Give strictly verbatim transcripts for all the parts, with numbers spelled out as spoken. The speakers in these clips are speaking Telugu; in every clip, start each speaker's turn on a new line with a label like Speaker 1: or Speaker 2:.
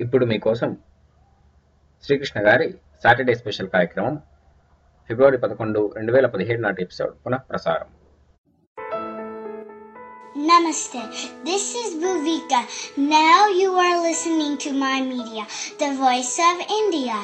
Speaker 1: ఇప్పుడు మీకోసం శ్రీకృష్ణ గారి సాటర్డే స్పెషల్ కార్యక్రమం ఫిబ్రవరి పదకొండు రెండు వేల పదిహేడు నాటి ఎపిసోడ్ పునః ప్రసారం.
Speaker 2: Namaste. This is Bhuvika. Now you are listening to My Media, the voice of India.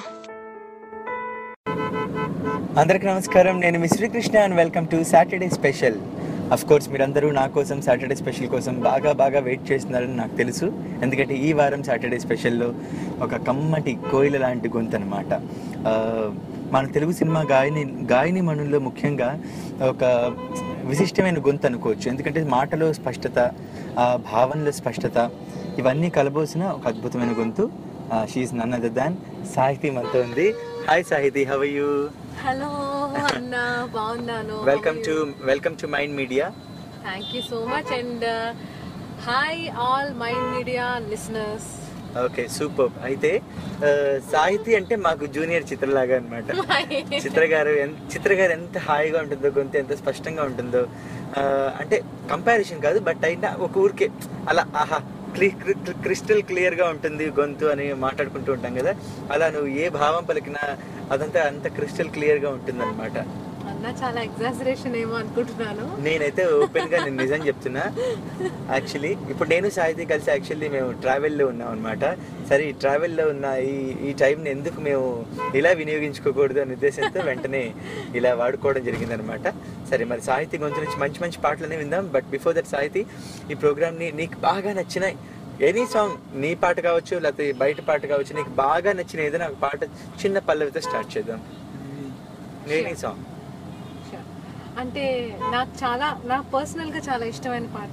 Speaker 3: అందరికి నమస్కారం. నేను మీ Srikrishna and welcome to Saturday special. Of course మీరందరూ నా కోసం సాటర్డే స్పెషల్ కోసం బాగా బాగా వెయిట్ చేస్తున్నారని నాకు తెలుసు. ఎందుకంటే ఈ వారం సాటర్డే స్పెషల్లో ఒక కమ్మటి కోయిల లాంటి గొంతు అనమాట. మన తెలుగు సినిమా గాయని గాయని మనుల్లో ముఖ్యంగా ఒక విశిష్టమైన గొంతు అనుకోవచ్చు. ఎందుకంటే మాటలో స్పష్టత, భావనలో స్పష్టత ఇవన్నీ కలబోసిన ఒక అద్భుతమైన గొంతు. She is none other than Sahithi మనతో ఉంది. హాయ్ సాహితీ, హౌ ఆర్ యూ?
Speaker 4: హలో అన్న, బాగున్నాను.
Speaker 3: Welcome to welcome to mind Media.
Speaker 4: Thank you so much and hi all Mind Media listeners.
Speaker 3: Okay, super. అయితే సాహితీ అంటే మాకు జూనియర్ చిత్రలాగా అనమాట. చిత్ర గారు చిత్ర గారు ఎంత హాయిగా ఉంటుందో, గొంతు ఎంత స్పష్టంగా ఉంటుందో, అంటే కంపారిజన్ కాదు బట్ అయినా ఒక ఊరికే అలా ఆహా క్రిస్టల్ క్లియర్ గా ఉంటుంది గొంతు అని మాట్లాడుకుంటూ ఉంటాం కదా. అలా నువ్వు ఏ భావం పలికినా అదంతా అంత క్రిస్టల్ క్లియర్ గా ఉంటుంది అనమాట.
Speaker 4: అన్న చాలా ఎగ్జాజరేషన్ ఏమో అనుకుంటున్నాను.
Speaker 3: నేనైతే ఓపెన్ గా నేను నిజం చెప్తున్నా. యాక్చువల్లీ ఇప్పుడు నేను సాహితీ కలిసి యాక్చువల్లీ మేము ట్రావెల్లో ఉన్నాం అనమాట. సరే, ఈ ట్రావెల్లో ఉన్న ఈ ఈ టైంని ఎందుకు మేము ఇలా వినియోగించుకోకూడదు అనే ఉద్దేశంతో వెంటనే ఇలా వాడుకోవడం జరిగిందనమాట. సరే, మరి సాహితీ గొంతు నుంచి మంచి మంచి పాటలనే విందాం. బట్ బిఫోర్ దట్ సాహితీ, ఈ ప్రోగ్రామ్ని నీకు బాగా నచ్చిన ఎనీ సాంగ్, నీ పాట కావచ్చు లేకపోతే బయట పాట కావచ్చు, నీకు బాగా నచ్చిన ఏదైనా ఒక పాట చిన్న పల్లవితో స్టార్ట్ చేద్దాం. ఎనీ సాంగ్
Speaker 4: అంటే నాకు చాలా నాకు పర్సనల్ గా చాలా ఇష్టమైన పాట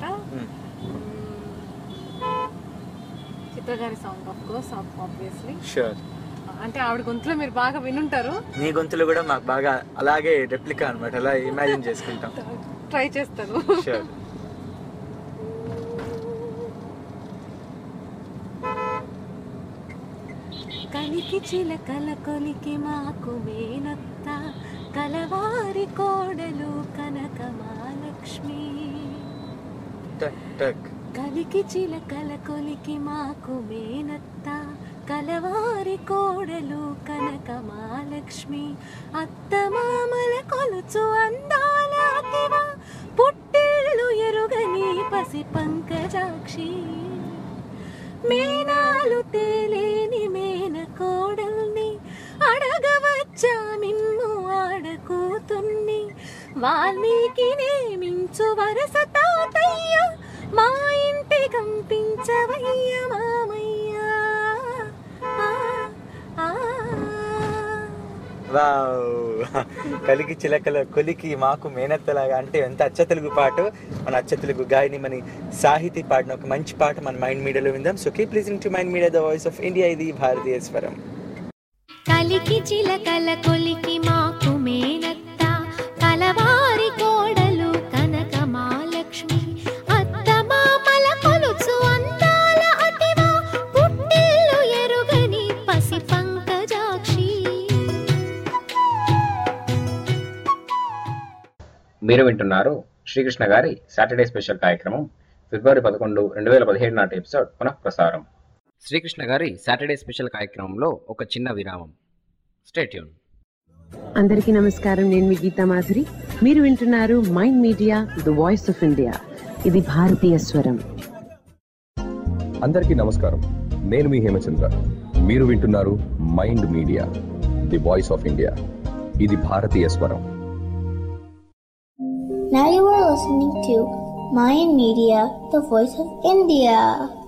Speaker 4: చిత్ర గారి song, of course obviously.
Speaker 3: Sure.
Speaker 4: అంటే ఆవిడ గొంతులో మీరు బాగా వినుంటారు.
Speaker 3: నీ గొంతులో కూడా మాకు బాగా అలాగే రెప్లికా అనమాట, అలా ఇమాజిన్ చేసుకుంటాం.
Speaker 4: ట్రై చేస్తాను.
Speaker 3: షూర్.
Speaker 4: కలికి చిలకల కొలికి మాకు మేనత్త, కలవారి కోడలు కనక మహాలక్ష్మి. కలికి చిలకల కొలికి మాకు మేనత్త, కలవారి కోడలు కనక మహాలక్ష్మి. అత్త మామల కొలుచు అందాలకివా, పుట్టిల్లు ఎరుగని పసి పంకజాక్షి. మేనాలు తేలేని మేన కోడల్ని, అడగవచ్చా నిన్ను ఆడకూతున్ని. వాల్మీకి నేమించు వరస తాతయ్య, మా ఇంటి కంపించవయ్య మామయ్య.
Speaker 3: కలికి చిలకల కొలికి మాకు మేనత్తలాగా అంటే ఎంత అచ్చ తెలుగు పాట. మన అచ్చ తెలుగు గాయని మన సాహితీ పాడిన ఒక మంచి పాట మన మైండ్ మీడియాలో విందాం. So keep listening to mind media, the voice of India. ఇది భారతీయ స్వరం.
Speaker 5: కలికి చిలకల కొలికి మాకు మేనత్త, కలవారి కోడలు కనక మహాలక్ష్మి. అత్త మామల కొలుచు అందాల అతివా, పుట్టిల్లు ఎరుగని పసి పంకజాక్షి.
Speaker 1: మీరు వింటున్నారు శ్రీకృష్ణ గారి సాటర్డే స్పెషల్ కార్యక్రమం ఫిబ్రవరి పదకొండు రెండు వేల పదిహేడు నాటి ఎపిసోడ్ పునః ప్రసారం. శ్రీకృష్ణ గారి సాటర్డే స్పెషల్ కార్యక్రమంలో ఒక చిన్న విరామం. Stay tune.
Speaker 6: అందరికీ నమస్కారం. నేను మీ గీతా మాధురి. మీరు వింటున్నారు mind media, the voice of India. ఇది భారతీయ స్వరం.
Speaker 7: అందరికీ నమస్కారం. నేను మీ హేమచంద్ర. మీరు వింటున్నారు mind media, the voice of India. ఇది భారతీయ స్వరం.
Speaker 2: Now you are listening to Mind Media, the voice of India.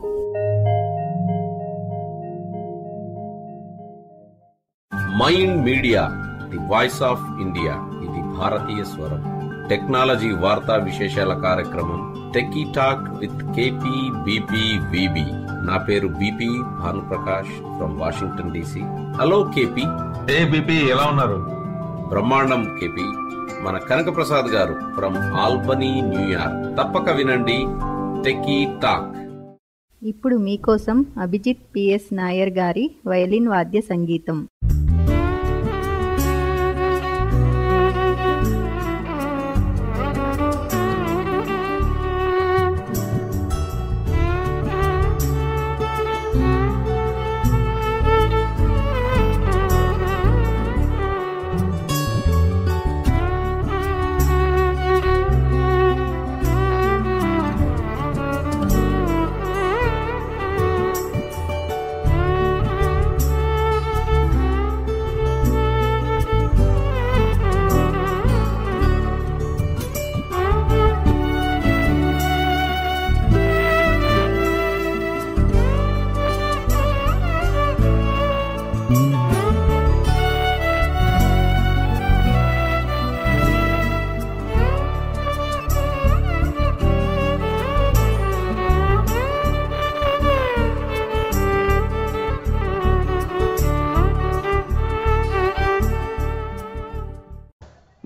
Speaker 8: Mind media, the voice of India. ఇది భారతీయ స్వరం. టెక్నాలజీ వార్తా విశేషాల కార్యక్రమం techie talk with KP BP VB. నా పేరు BP Bhanuprakash from Washington DC. Hello KP.
Speaker 9: ఏ బీపీ, ఎలా ఉన్నారు?
Speaker 8: బ్రహ్మాండం కేపీ. మన కనక ప్రసాద్ గారు ఫ్రమ్ ఆల్బనీ న్యూయార్క్. తప్పక వినండి టెకీ టాక్.
Speaker 10: ఇప్పుడు మీకోసం అభిజిత్ పిఎస్ నాయర్ గారి వయలిన్ వాద్య సంగీతం.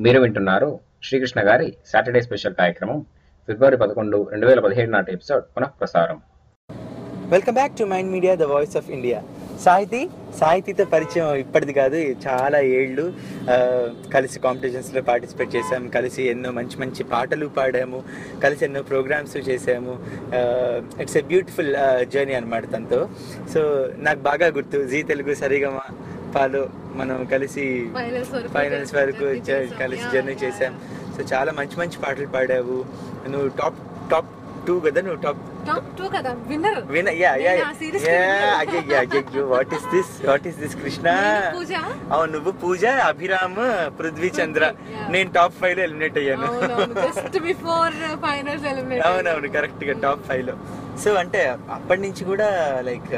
Speaker 1: మీరు వింటున్నారు శ్రీకృష్ణ గారి సాటర్డే స్పెషల్ కార్యక్రమం ఫిబ్రవరి పదకొండు రెండు వేల పదిహేడు నాటి ఎపిసోడ్ పునః ప్రసారం.
Speaker 3: Welcome back to mind media the voice of India. Sahithi సాహితీతో పరిచయం ఇప్పటిది కాదు, చాలా ఏళ్ళు కలిసి కాంపిటీషన్స్లో పార్టిసిపేట్ చేసాము, కలిసి ఎన్నో మంచి మంచి పాటలు పాడాము, కలిసి ఎన్నో ప్రోగ్రామ్స్ చేసాము. ఇట్స్ ఎ బ్యూటిఫుల్ జర్నీ అనమాట తనతో. సో నాకు బాగా గుర్తు, జీ తెలుగు సరిగమా పాలో మనం కలిసి ఫైనల్స్ వరకు కలిసి జర్నీ చేసాం. సో చాలా మంచి మంచి పాటలు పాడావు. నువ్వు టాప్ టాప్ టూ కదా, నువ్వు టాప్
Speaker 4: టాప్ టూ కదా, winner
Speaker 3: winner yeah yeah what is this what is this Krishna. అవును, నువ్వు పూజ, అభిరామ్, పృథ్వీ చంద్ర, నేను టాప్ ఫైవ్ లో ఎలిమినేట్ అయ్యాను. అవునవును, కరెక్ట్ గా టాప్ ఫైవ్ లో. సో అంటే అప్పటి నుంచి కూడా లైక్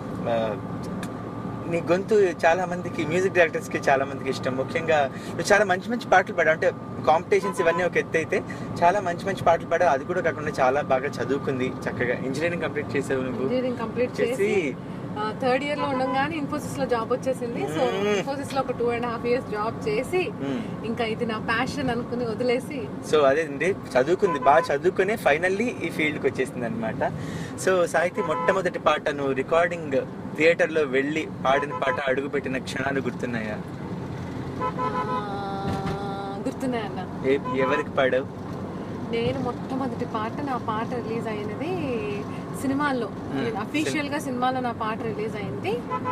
Speaker 3: నీ గొంతు చాలా మందికి, మ్యూజిక్ డైరెక్టర్స్కి చాలా మందికి ఇష్టం. ముఖ్యంగా నువ్వు చాలా మంచి మంచి పాటలు పాడావు. అంటే కాంపిటీషన్స్ ఇవన్నీ ఒక ఎత్తు అయితే చాలా మంచి మంచి పాటలు పాడావు. అది కూడా కాకుండా చాలా బాగా చదువుకుంది, చక్కగా ఇంజనీరింగ్ కంప్లీట్ చేసావు. నువ్వు
Speaker 4: ఇంజనీరింగ్ కంప్లీట్ చేసి థర్డ్ ఇయర్ లో ఉండగానే ఇన్ఫోసిస్ లో జాబ్ వచ్చేసింది. సో ఇన్ఫోసిస్ లో ఒక two and half years job చేసి ఇంకా ఇది నా ప్యాషన్ అనుకుని వదిలేసి,
Speaker 3: సో అదే అండి, చదువుకుంది, బాగా చదువుకునే ఫైనల్లీ ఈ ఫీల్డ్కి వచ్చేసింది అనమాట. సో సాహితీ మొట్టమొదటి పాట నువ్వు రికార్డింగ్ థియేటర్ లో వెళ్ళి పాడిన పాట, అడుగు పెట్టిన క్షణాలు గుర్తున్నాయా?
Speaker 4: గుర్తున్నాయన్న.
Speaker 3: ఎవరికి పాడావు?
Speaker 4: నేను మొట్టమొదటి పాట, నా పాట రిలీజ్ అయినది సినిమాల్లో, అఫీషియల్ గా సినిమాలో నా పాట రిలీజ్ అయింది.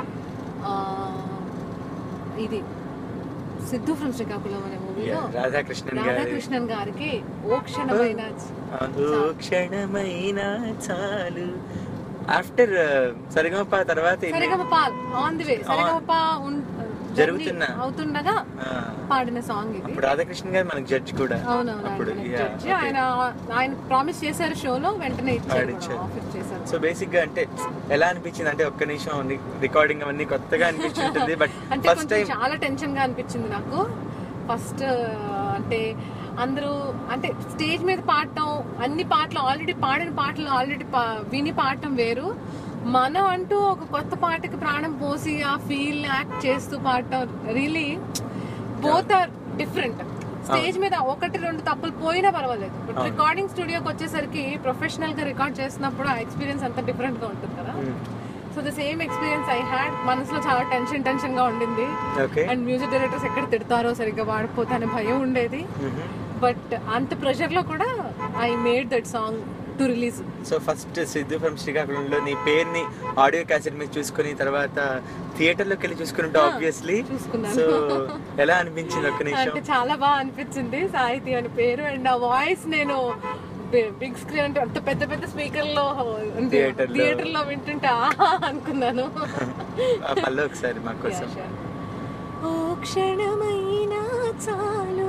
Speaker 4: ఇది సిద్ధు ఫ్రమ్ శ్రీకాకుళం అనే మూవీలో
Speaker 3: రాధాకృష్ణన్
Speaker 4: రాధాకృష్ణన్ గారికి ఓ క్షణమైన
Speaker 3: ఓ క్షణమైన చాలు. ఆఫ్టర్ సరిగమప తర్వాత
Speaker 4: Sarigamapa on the way Sarigamapa జరుగుతున్నా అవుతుండగా పాడిన సాంగ్ ఇది.
Speaker 3: రాధాకృష్ణ గారు మనకి జడ్జ్ కూడా.
Speaker 4: అవునవును, జడ్జి. ఆయన ఆయన ప్రామిస్ చేశారు షోలో, వెంటనే ఇచ్చారు.
Speaker 3: సో బేసిక్ గా అంటే ఎలా అనిపించింది అంటే, ఒక్క నిమిషం రికార్డింగ్ అవన్నీ కొత్తగా అనిపించింది, బట్ ఫస్ట్ టైం చాలా
Speaker 4: టెన్షన్ గా అనిపించింది నాకు. ఫస్ట్ అంటే అందరూ అంటే స్టేజ్ మీద పాడటం, అన్ని పాటలు ఆల్రెడీ పాడిన పాటలు ఆల్రెడీ విని పాడటం వేరు, మనం అంటూ ఒక కొత్త పాటకి ప్రాణం పోసి ఆ ఫీల్ యాక్ట్ చేస్తూ పాడటం, really both are different. Stage మీద ఒకటి రెండు తప్పులు పోయినా పర్వాలేదు, బట్ రికార్డింగ్ స్టూడియోకి వచ్చేసరికి ప్రొఫెషనల్ గా రికార్డ్ చేసినప్పుడు ఆ ఎక్స్పీరియన్స్ అంతా డిఫరెంట్ గా ఉంటుంది కదా. So the same experience I had. మనసులో చాలా టెన్షన్ టెన్షన్ గా ఉండింది, అండ్ మ్యూజిక్ డైరెక్టర్స్ ఎక్కడ తిడతారో, సరిగ్గా పాడిపోతే అనే భయం ఉండేది. బట్ అంత ప్రెషర్ లో కూడా I made that song to release.
Speaker 3: So first Siddhu from శ్రీకాకుళంలో నీ పేరుని ఆడియో క్యాసెట్ మీద చూసుకుని తర్వాత థియేటర్ లోకి వెళ్ళి చూసుకున్నట్టు ఆబ్వియస్లీ. సో ఎలా అనిపించింది? ఒక్క నిమిషం.
Speaker 4: అంటే చాలా బాగా అనిపించింది. సాహితీ అని పేరు అండ్ ఆ వాయిస్ నేను బిగ్ స్క్రీన్ అంటే అంత పెద్ద పెద్ద స్పీకర్ లో థియేటర్ లో వింటుంటే ఆహా అనుకున్నాను.
Speaker 3: మళ్ళీ ఒకసారి మా కోసం.
Speaker 5: ఓ క్షణమైనా చాలు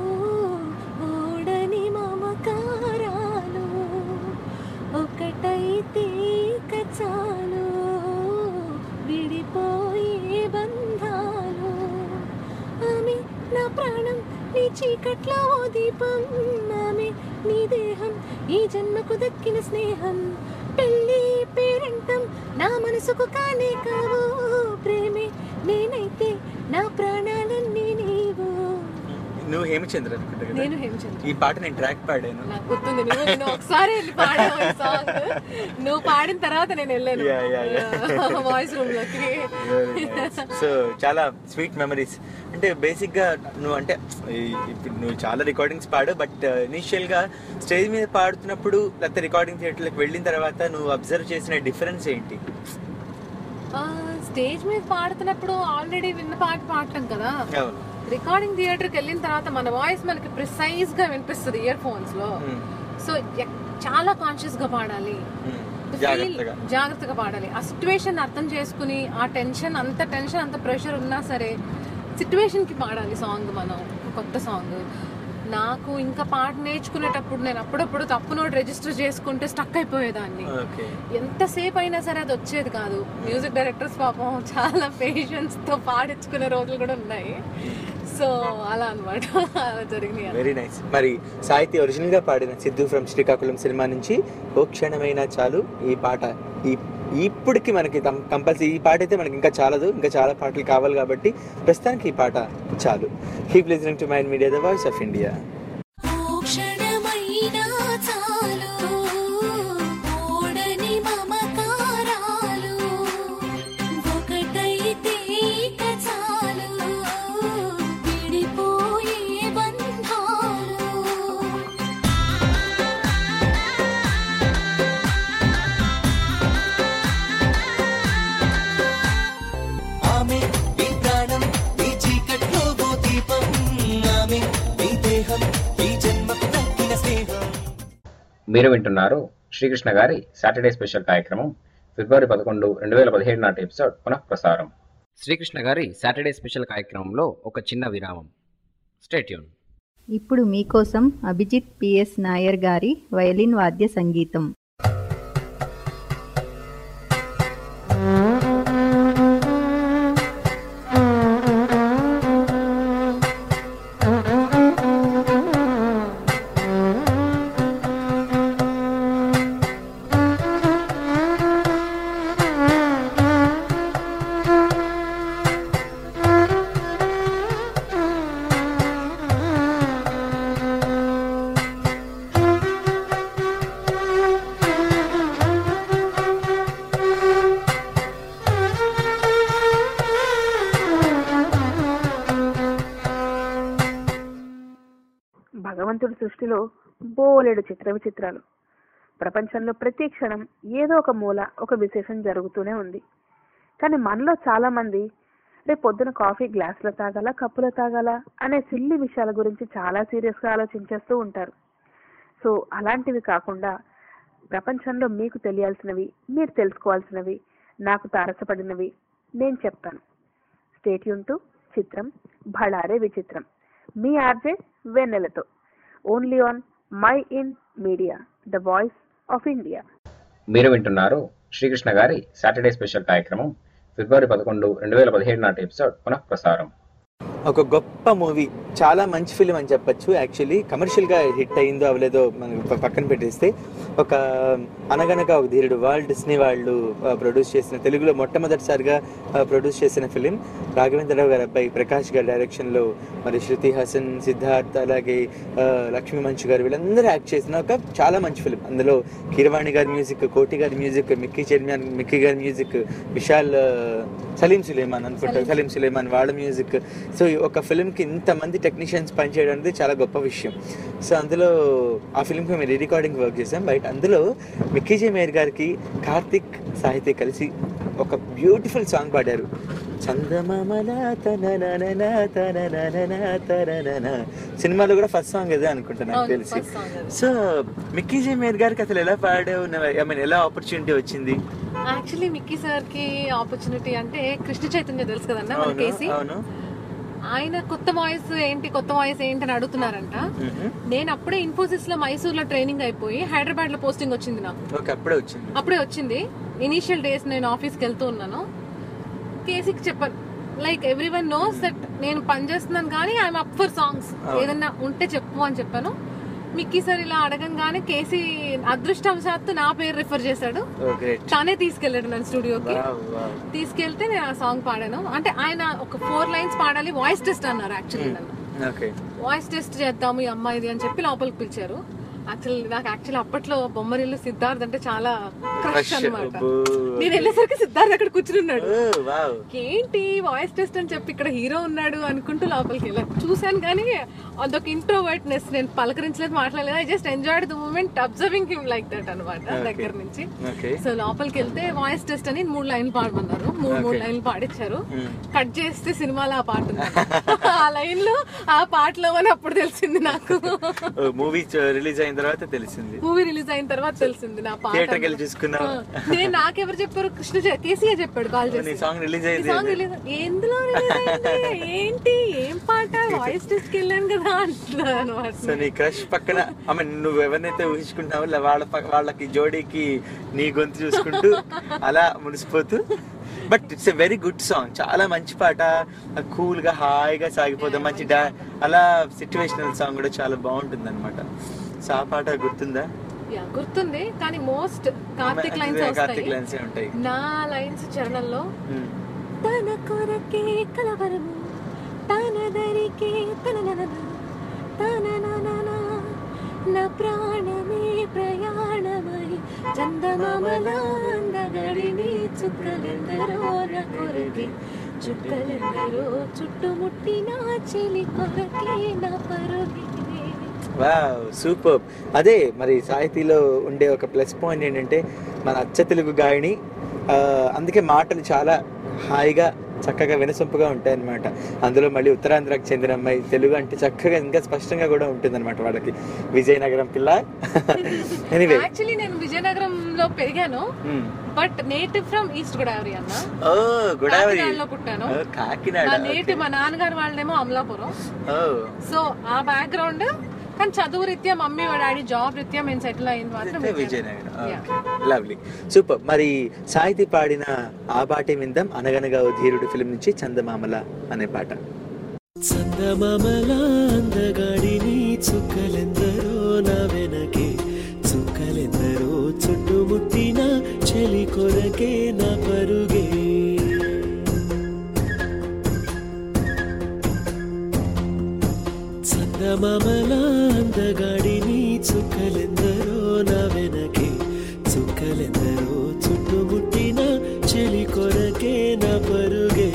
Speaker 5: ఓడని మమకారాలు, ఒకటైతే చాలు విడిపోయే బంధాలు, ఆమె నా ప్రాణం నీ చీకట్లో దీపం, ఆమె నీ దేహం ఈ జన్మకు దక్కిన స్నేహం, పెళ్ళి పేరంటం నా మనసుకు కానే కావు, ప్రేమే నేనైతే నా ప్రాణాలన్నీ నీవు.
Speaker 3: నువ్వు హేమచంద్ర అనుకుంటా కదా?
Speaker 4: నేను హేమచంద్ర.
Speaker 3: ఈ పాట నేను ట్రాక్ పాడాను,
Speaker 4: నాకు గుర్తుంది. నువ్వు నేను ఒకసారి వెళ్ళి పాడావు ఈ సాంగ్, నువ్వు పాడిన తర్వాత నేను వెళ్ళాను వాయిస్ రూమ్ లోకి.
Speaker 3: సో చాలా స్వీట్ మెమరీస్. అంటే బేసిక్ గా నువ్వు అంటే ఇప్పుడు నువ్వు చాలా రికార్డింగ్స్ పాడు, బట్ ఇనిషియల్ గా స్టేజ్ మీద పాడుతున్నప్పుడు లేకపోతే రికార్డింగ్ థియేటర్లకు వెళ్ళిన తర్వాత నువ్వు అబ్జర్వ్ చేసిన డిఫరెన్స్ ఏంటి?
Speaker 4: స్టేజ్ మీద పాడుతున్నప్పుడు ఆల్రెడీ విన్న పాట పాడటం కదా, రికార్డింగ్ థియేటర్కి వెళ్ళిన తర్వాత మన వాయిస్ మనకి ప్రిసైజ్ గా వినిపిస్తుంది ఇయర్ ఫోన్స్ లో. సో చాలా కాన్షియస్ గా పాడాలి, జాగ్రత్తగా పాడాలి. ఆ సిచ్యువేషన్ అర్థం చేసుకుని ఆ టెన్షన్ అంత టెన్షన్ అంత ప్రెషర్ ఉన్నా సరే సిచ్యువేషన్ కి పాడాలి సాంగ్. మనం కొత్త సాంగ్ నాకు ఇంకా పాట నేర్చుకునేటప్పుడు నేను అప్పుడప్పుడు తప్పు నోట్ రిజిస్టర్ చేసుకుంటే స్టక్ అయిపోయేదాన్ని. ఎంతసేపు అయినా సరే అది వచ్చేది కాదు. మ్యూజిక్ డైరెక్టర్స్ పాపం చాలా పేషెన్స్ తో పాడించుకునే రోజులు కూడా ఉన్నాయి. సో అలా అనమాట, అలా జరిగినాయి.
Speaker 3: Very nice. మరి సాహితీ ఒరిజినల్ గా పాడిన సిద్ధు ఫ్రమ్ శ్రీకాకుళం సినిమా నుంచి ఓ క్షణమైనా చాలు ఈ పాట, ఈ ఇప్పటికి మనకి కంపల్సరీ ఈ పాట అయితే మనకి ఇంకా చాలదు, ఇంకా చాలా పాటలు కావాలి కాబట్టి ప్రస్తుతానికి ఈ పాట చాలు. Keep listening to mind media, the voice of India.
Speaker 1: మీరు వింటున్నారు శ్రీకృష్ణ గారి సాటర్డే స్పెషల్ కార్యక్రమం ఫిబ్రవరి పదకొండు రెండు వేల పదిహేడు నాటి ఎపిసోడ్ పునః ప్రసారం. శ్రీకృష్ణ గారి సాటర్డే స్పెషల్ కార్యక్రమంలో ఒక చిన్న విరామం. Stay tune.
Speaker 10: ఇప్పుడు మీకోసం అభిజిత్ పిఎస్ నాయర్ గారి వయలిన్ వాద్య సంగీతం.
Speaker 11: భగవంతుడి సృష్టిలో బోలెడు చిత్ర విచిత్రాలు. ప్రపంచంలో ప్రతి క్షణం ఏదో ఒక మూల ఒక విశేషం జరుగుతూనే ఉంది. కానీ మనలో చాలా మంది రేపు పొద్దున కాఫీ గ్లాసులో తాగాల కప్పులో తాగాల అనే సిల్లి విషయాల గురించి చాలా సీరియస్గా ఆలోచించేస్తూ ఉంటారు. సో అలాంటివి కాకుండా ప్రపంచంలో మీకు తెలియాల్సినవి, మీరు తెలుసుకోవాల్సినవి, నాకు తారసపడినవి నేను చెప్తాను. స్టే ట్యూన్ టు చిత్రం భళారే విచిత్రం, మీ ఆర్జే వెన్నెలతో, only on my in Media, the voice of India.
Speaker 1: మీరు వింటున్నారు శ్రీకృష్ణ గారి సాటర్డే స్పెషల్ కార్యక్రమం ఫిబ్రవరి పదకొండు రెండు వేల పదిహేడు నాటి ఎపిసోడ్ పునః ప్రసారం.
Speaker 3: ఒక గొప్ప మూవీ, చాలా మంచి ఫిలిం అని చెప్పచ్చు. యాక్చువల్లీ కమర్షియల్గా హిట్ అయిందో అవలేదో మనం పక్కన పెట్టేస్తే, ఒక అనగనగా ఒక ధీరుడు వాళ్ళు డిస్నీ వాళ్ళు ప్రొడ్యూస్ చేసిన, తెలుగులో మొట్టమొదటిసారిగా ప్రొడ్యూస్ చేసిన ఫిలిం. రాఘవేంద్రరావు గారి అబ్బాయి ప్రకాష్ గారి డైరెక్షన్లో మరి శృతి హాసన్, సిద్ధార్థ్, అలాగే లక్ష్మీ మంచు గారు వీళ్ళందరూ యాక్ట్ చేసిన ఒక చాలా మంచి ఫిలిం. అందులో కీరవాణి గారి మ్యూజిక్, కోటి గారి మ్యూజిక్, మిక్కీ చైర్మన్ మిక్కీ గారి మ్యూజిక్, విశాల్ సలీం సులేమాన్ అనుకుంటా సలీం సులేమాన్ వాళ్ళ మ్యూజిక్. సో ఒక ఫిలింకి ఇంతమంది టెక్నీషియన్స్ పనిచేయడం అనేది చాలా గొప్ప విషయం. సో అందులో ఆ ఫిలింకి మేము రీ రికార్డింగ్ వర్క్ చేసాం. బయట అందులో మిక్కీ జే మేయర్ గారికి కార్తిక్ సాహితీ కలిసి ఒక బ్యూటిఫుల్ సాంగ్ పాడారు. సినిమాలో కూడా ఫస్ట్ సాంగ్ అదే అనుకుంటా నాకు తెలిసి. సో మిక్కీ జే మేయర్ గారికి అసలు ఎలా పాడావు, ఐ మీన్ ఎలా ఆపర్చునిటీ వచ్చింది?
Speaker 4: యాక్చువల్లీ మిక్కీ సార్ కి ఆపర్చునిటీ అంటే కృష్ణ చైతన్య తెలుసు కదన్నా మన కేసీ, ఆయన కొత్త వాయిస్ ఏంటి కొత్త వాయిస్ ఏంటి అని అడుగుతున్నారంట. నేను అప్పుడే ఇన్ఫోసిస్ లో మైసూర్ లో ట్రైనింగ్ అయిపోయి హైదరాబాద్ లో పోస్టింగ్ వచ్చింది నాకు.
Speaker 3: అప్పుడే వచ్చింది
Speaker 4: అప్పుడే వచ్చింది ఇనీషియల్ డేస్ నేను ఆఫీస్కి వెళ్తూ ఉన్నాను. కేసీకి చెప్పాను, like everyone knows that నేను పనిచేస్తున్నాను కానీ ఐఎమ్ అప్ ఫర్ సాంగ్స్, ఏదన్నా ఉంటే చెప్పు అని చెప్పాను. మిక్కీ సార్ ఇలా అడగంగానే కేసీ అదృష్టవశాత్తు నా పేరు రిఫర్ చేశాడు. తానే తీసుకెళ్ళాడు నన్ను స్టూడియోకి. తీసుకెళ్తే నేను ఆ సాంగ్ పాడాను. అంటే ఆయన ఒక ఫోర్ లైన్స్ పాడాలి, వాయిస్ టెస్ట్ అన్నారు యాక్చువల్లీ నన్ను. వాయిస్ టెస్ట్ చేద్దాము ఈ అమ్మాయిది అని చెప్పి లోపలికి పిలిచారు. యాక్చువల్లీ నాకు యాక్చువల్లీ అప్పట్లో బొమ్మరిల్లు సిద్ధార్థ్ అంటే చాలా క్రష్ అనమాట. నేను వెళ్ళేసరికి సిద్ధార్థ్ అక్కడ కూర్చున్నాడు. ఏంటి వాయిస్ టెస్ట్ అని చెప్పి ఇక్కడ హీరో ఉన్నాడు అనుకుంటూ లోపలికి వెళ్ళాను. చూసాను కానీ అదొక ఇంట్రోవర్ట్నెస్, నేను పలకరించలేదు, మాట్లాడలేదు. I just enjoyed the moment observing him like that అనమాట దగ్గర నుంచి. సో లోపలికి వెళ్తే వాయిస్ టెస్ట్ అని మూడు లైన్లు పాడమన్నారు. మూడు మూడు లైన్లు పాడించారు. కట్ చేస్తే సినిమాలో ఆ పాట ఉంది. ఆ లైన్ లో ఆ పాటలో అని అప్పుడు తెలిసింది నాకు.
Speaker 3: మూవీ రిలీజ్ అయిన తర్వాత తెలిసింది.
Speaker 4: మూవీ రిలీజ్ అయిన తర్వాత తెలిసింది నా పాట. నేను నాకెవరు చెప్పారు? కృష్ణ కేసీఆర్ చెప్పాడు కాల్ చేసి.
Speaker 3: సాంగ్ రిలీజ్ అయింది.
Speaker 4: సాంగ్ రిలీజ్ ఎందులో ఏంటి ఏం పాట వాయిస్ టెస్ట్ కి వెళ్ళాను కదా అంటున్నారు అనమాట.
Speaker 3: సో నీ క్రష్ పక్కన ఐ మీన్ నువ్వు ఎవరినైతే ఊహించుకుంటావో వాళ్ళ వాళ్ళకి జోడీకి నీ గొంతు చూసుకుంటూ అలా మునిసిపోతూ. But it's a very good song, చాలా మంచి పాట, కూల్ గా హాయిగా సాగిపోతాం. మంచి డా అలా సిచ్యువేషనల్ సాంగ్ కూడా చాలా బాగుంటుంది అనమాట. సో ఆ పాట గుర్తుందా?
Speaker 4: యా గుర్తుంది, కానీ మోస్ట్ కార్తిక్ లైన్స్ వస్తాయి. నా లైన్స్ చరణంలో
Speaker 5: తన కొరకే కలవరము తన దరికే తన తన నా ప్రాణమే ప్రయాణమై చందమామల అందగడిని చుక్కలెందరో నా కొరకే చుక్కలెందరో చుట్టుముట్టిన చెలి కొరకే నా పరుగే.
Speaker 3: Wow super. అదే మరి సాహితీలో ఉండే ఒక ప్లస్ పాయింట్ ఏంటంటే మన అచ్చ తెలుగు గాయని, అందుకే మాటలు చాలా హాయిగా చక్కగా వినసొంపుగా ఉంటాయి అన్నమాట. అందులో మళ్ళీ ఉత్తరాంధ్రకు చెందిన అమ్మాయి, తెలుగు అంటే చక్కగా ఇంకా స్పష్టంగా కూడా ఉంటుంది అనమాట వాళ్ళకి. విజయనగరం పిల్ల. ఎనీవే
Speaker 4: యాక్చువల్లీ నేను విజయనగరంలో పెరిగాను, but native from East Godavari అన్న.
Speaker 3: ఓ గోదావరి
Speaker 4: లో పుట్టాను.
Speaker 3: కాకినాడ.
Speaker 4: నేటివ్ మా నాన్నగారు వాళ్ళేమో అమలాపురం. సో ఆ బ్యాక్గ్రౌండ్, కానీ చదువు రీత్యా మమ్మీ డాడీ జాబ్ రీత్యా మేము సెటిల్ అయింది మాత్రం
Speaker 3: విజయనగరం. Lovely super. మరి సాహితీ పాడిన ఆ పాటే విందాం, అనగనగా ఓ ధీరుడు ఫిల్మ్ నుంచి చందమామల అనే పాట.
Speaker 12: చందమామల అందగాడిని చుక్కలెందరో నా వెనకే చుక్కలెందరో చుట్టుముట్టిన చెలి కొరకే నా పరుగే. చందమామల అందగాడిని చుక్కలెందరో నా వెనకే చుక్కలెందరో చుట్టుముట్టిన చెలి కొరకే నా పరుగే.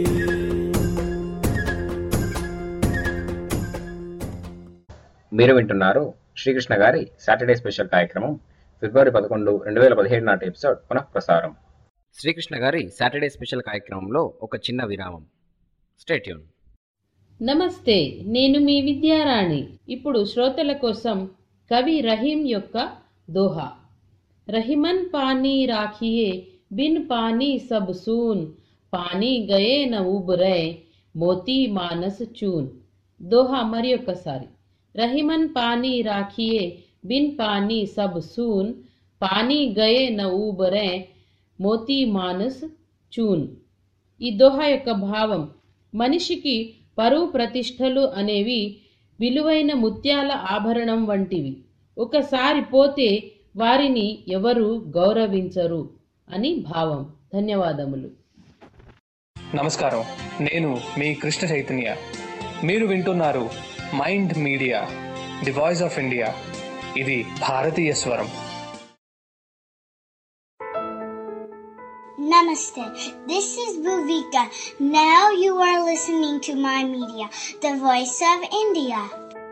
Speaker 1: మీరు వింటున్నారు శ్రీకృష్ణ గారి సాటర్డే స్పెషల్ కార్యక్రమం ఫిబ్రవరి పదకొండు రెండు వేల పదిహేడు నాటి ఎపిసోడ్ పునః ప్రసారం. శ్రీకృష్ణ గారి సాటర్డే స్పెషల్ కార్యక్రమంలో ఒక చిన్న విరామం. Stay tune.
Speaker 13: నమస్తే, నేను మీ విద్యారాణి. ఇప్పుడు శ్రోతల కోసం కవి రహీం యొక్క దోహా. రహిమన్ పానీ రాఖియే బిన్ పానీ సబ్ సూన్ పానీ గయే న ఉబరే మోతీ మానస్ చూన్. దోహా మరి ఒక్కసారి. రహిమన్ పానీ రాఖియే బిన్ పానీ సబ్ సూన్ పానీ గయే న ఉబరే మోతీ మానస్ చూన్. ఈ దోహా యొక్క భావం, మనిషికి పరువు ప్రతిష్టలు అనేవి విలువైన ముత్యాల ఆభరణం వంటివి. ఒకసారి పోతే వారిని ఎవరు గౌరవించరు అని భావం. ధన్యవాదములు.
Speaker 14: నమస్కారం, నేను మీ కృష్ణ చైతన్య. మీరు వింటున్నారు mind media, the voice of India. ఇది భారతీయ స్వరం.
Speaker 2: Namaste. This is Bhuvika. Now you are listening to my media, the voice of India.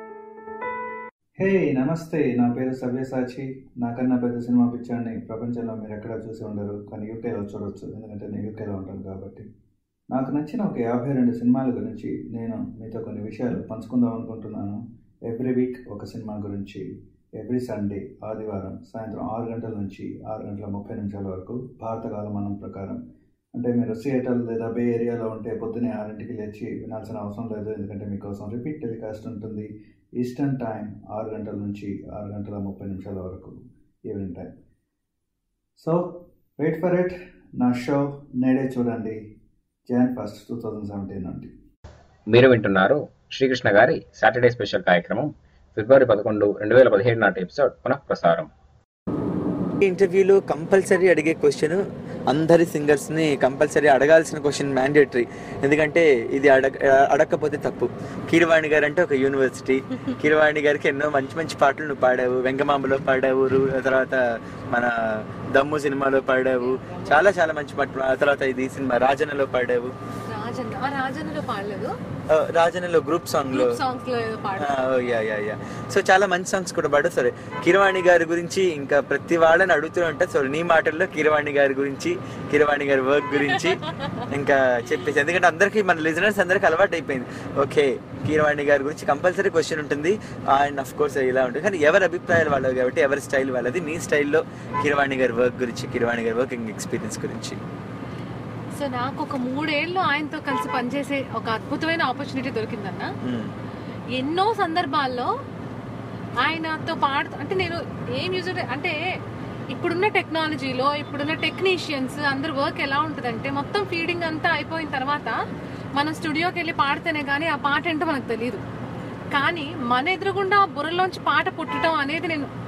Speaker 15: హే నమస్తే, నా పేరు సవ్యసాచి. నాకన్నా పెద్ద సినిమా పిక్చర్ని ప్రపంచంలో మీరు ఎక్కడ చూసి ఉండరు, కానీ యూకేలో చూడొచ్చు, ఎందుకంటే నేను యూకేలో ఉంటాను కాబట్టి. నాకు నచ్చిన ఒక యాభై రెండు సినిమాల గురించి నేను మీతో కొన్ని విషయాలు పంచుకుందాం అనుకుంటున్నాను. ఎవ్రీ వీక్ ఒక సినిమా గురించి, ఎవ్రీ సండే ఆదివారం సాయంత్రం ఆరు గంటల నుంచి ఆరు గంటల ముప్పై నిమిషాల వరకు భారత కాలమానం ప్రకారం. అంటే మీరు సియేటర్ లేదా బే ఏరియాలో ఉంటే పొద్దునే ఆరింటికి లేచి వినాల్సిన అవసరం లేదు, ఎందుకంటే మీకోసం రిపీట్ టెలికాస్ట్ ఉంటుంది ఈస్టర్న్ టైం ఆరు గంటల నుంచి ఆరు గంటల ముప్పై నిమిషాల వరకు evening time. So wait for it. నా షో నేడే చూడండి, Jan first two thousand seventeen నుండి.
Speaker 1: మీరు వింటున్నారు శ్రీకృష్ణ గారి సాటర్డే స్పెషల్ కార్యక్రమం ఫిబ్రవరి పదకొండు రెండు వేల పదిహేడు నాటి ఎపిసోడ్ పునః ప్రసారం.
Speaker 3: ఇంటర్వ్యూలో కంపల్సరీ అడిగే క్వశ్చన్, అందరి సింగర్స్ని కంపల్సరీ అడగాల్సిన క్వశ్చన్, మ్యాండేటరీ. ఎందుకంటే ఇది అడగ అడగకపోతే తప్పు. కీరవాణి గారు అంటే ఒక యూనివర్సిటీ. కీరవాణి గారికి ఎన్నో మంచి మంచి పాటలు నువ్వు పాడావు. వెంగమాంబలో పాడావు, తర్వాత మన దమ్ము సినిమాలో పాడావు, చాలా చాలా మంచి పాటలు. ఆ తర్వాత ఇది సినిమా రాజన్నలో పాడావు.
Speaker 4: రాజన్నలో పాడలేదు,
Speaker 3: రాజన్నలో గ్రూప్ సాంగ్ లో. సో చాలా మంచి సాంగ్స్ కూడా పాడు. సరే, కీరవాణి గారి గురించి ఇంకా ప్రతి వాళ్ళని అడుగుతూ ఉంటా. సో నీ మాటల్లో కీరవాణి గారి గురించి, కీరవాణి గారి వర్క్ గురించి ఇంకా చెప్పేసి, ఎందుకంటే అందరికి మన లిజనర్స్ అందరికి అలవాటు అయిపోయింది. ఓకే, కీరవాణి గారి గురించి కంపల్సరీ క్వశ్చన్ ఉంటుంది అండ్ అఫ్ కోర్స్ ఇలా ఉంటుంది, కానీ ఎవరి అభిప్రాయాలు వాళ్ళవి కాబట్టి ఎవరి స్టైల్ వాళ్ళది. నీ స్టైల్లో కీరవాణి గారి వర్క్ గురించి, కీరవాణి గారి వర్కింగ్ ఎక్స్పీరియన్స్ గురించి.
Speaker 4: సో నాకు ఒక మూడేళ్ళు ఆయనతో కలిసి పనిచేసే ఒక అద్భుతమైన ఆపర్చునిటీ దొరికిందన్న. ఎన్నో సందర్భాల్లో ఆయనతో పాడుతూ, అంటే నేను ఏం యూజ్ అంటే ఇప్పుడున్న టెక్నాలజీలో ఇప్పుడున్న టెక్నీషియన్స్ అందరు వర్క్ ఎలా ఉంటుందంటే, మొత్తం ఫీడింగ్ అంతా అయిపోయిన తర్వాత మనం స్టూడియోకి వెళ్ళి పాడితేనే కానీ ఆ పాట ఏంటో మనకు తెలియదు. కానీ మన ఎదురుగుండా బుర్రలోంచి పాట పుట్టడం అనేది నేను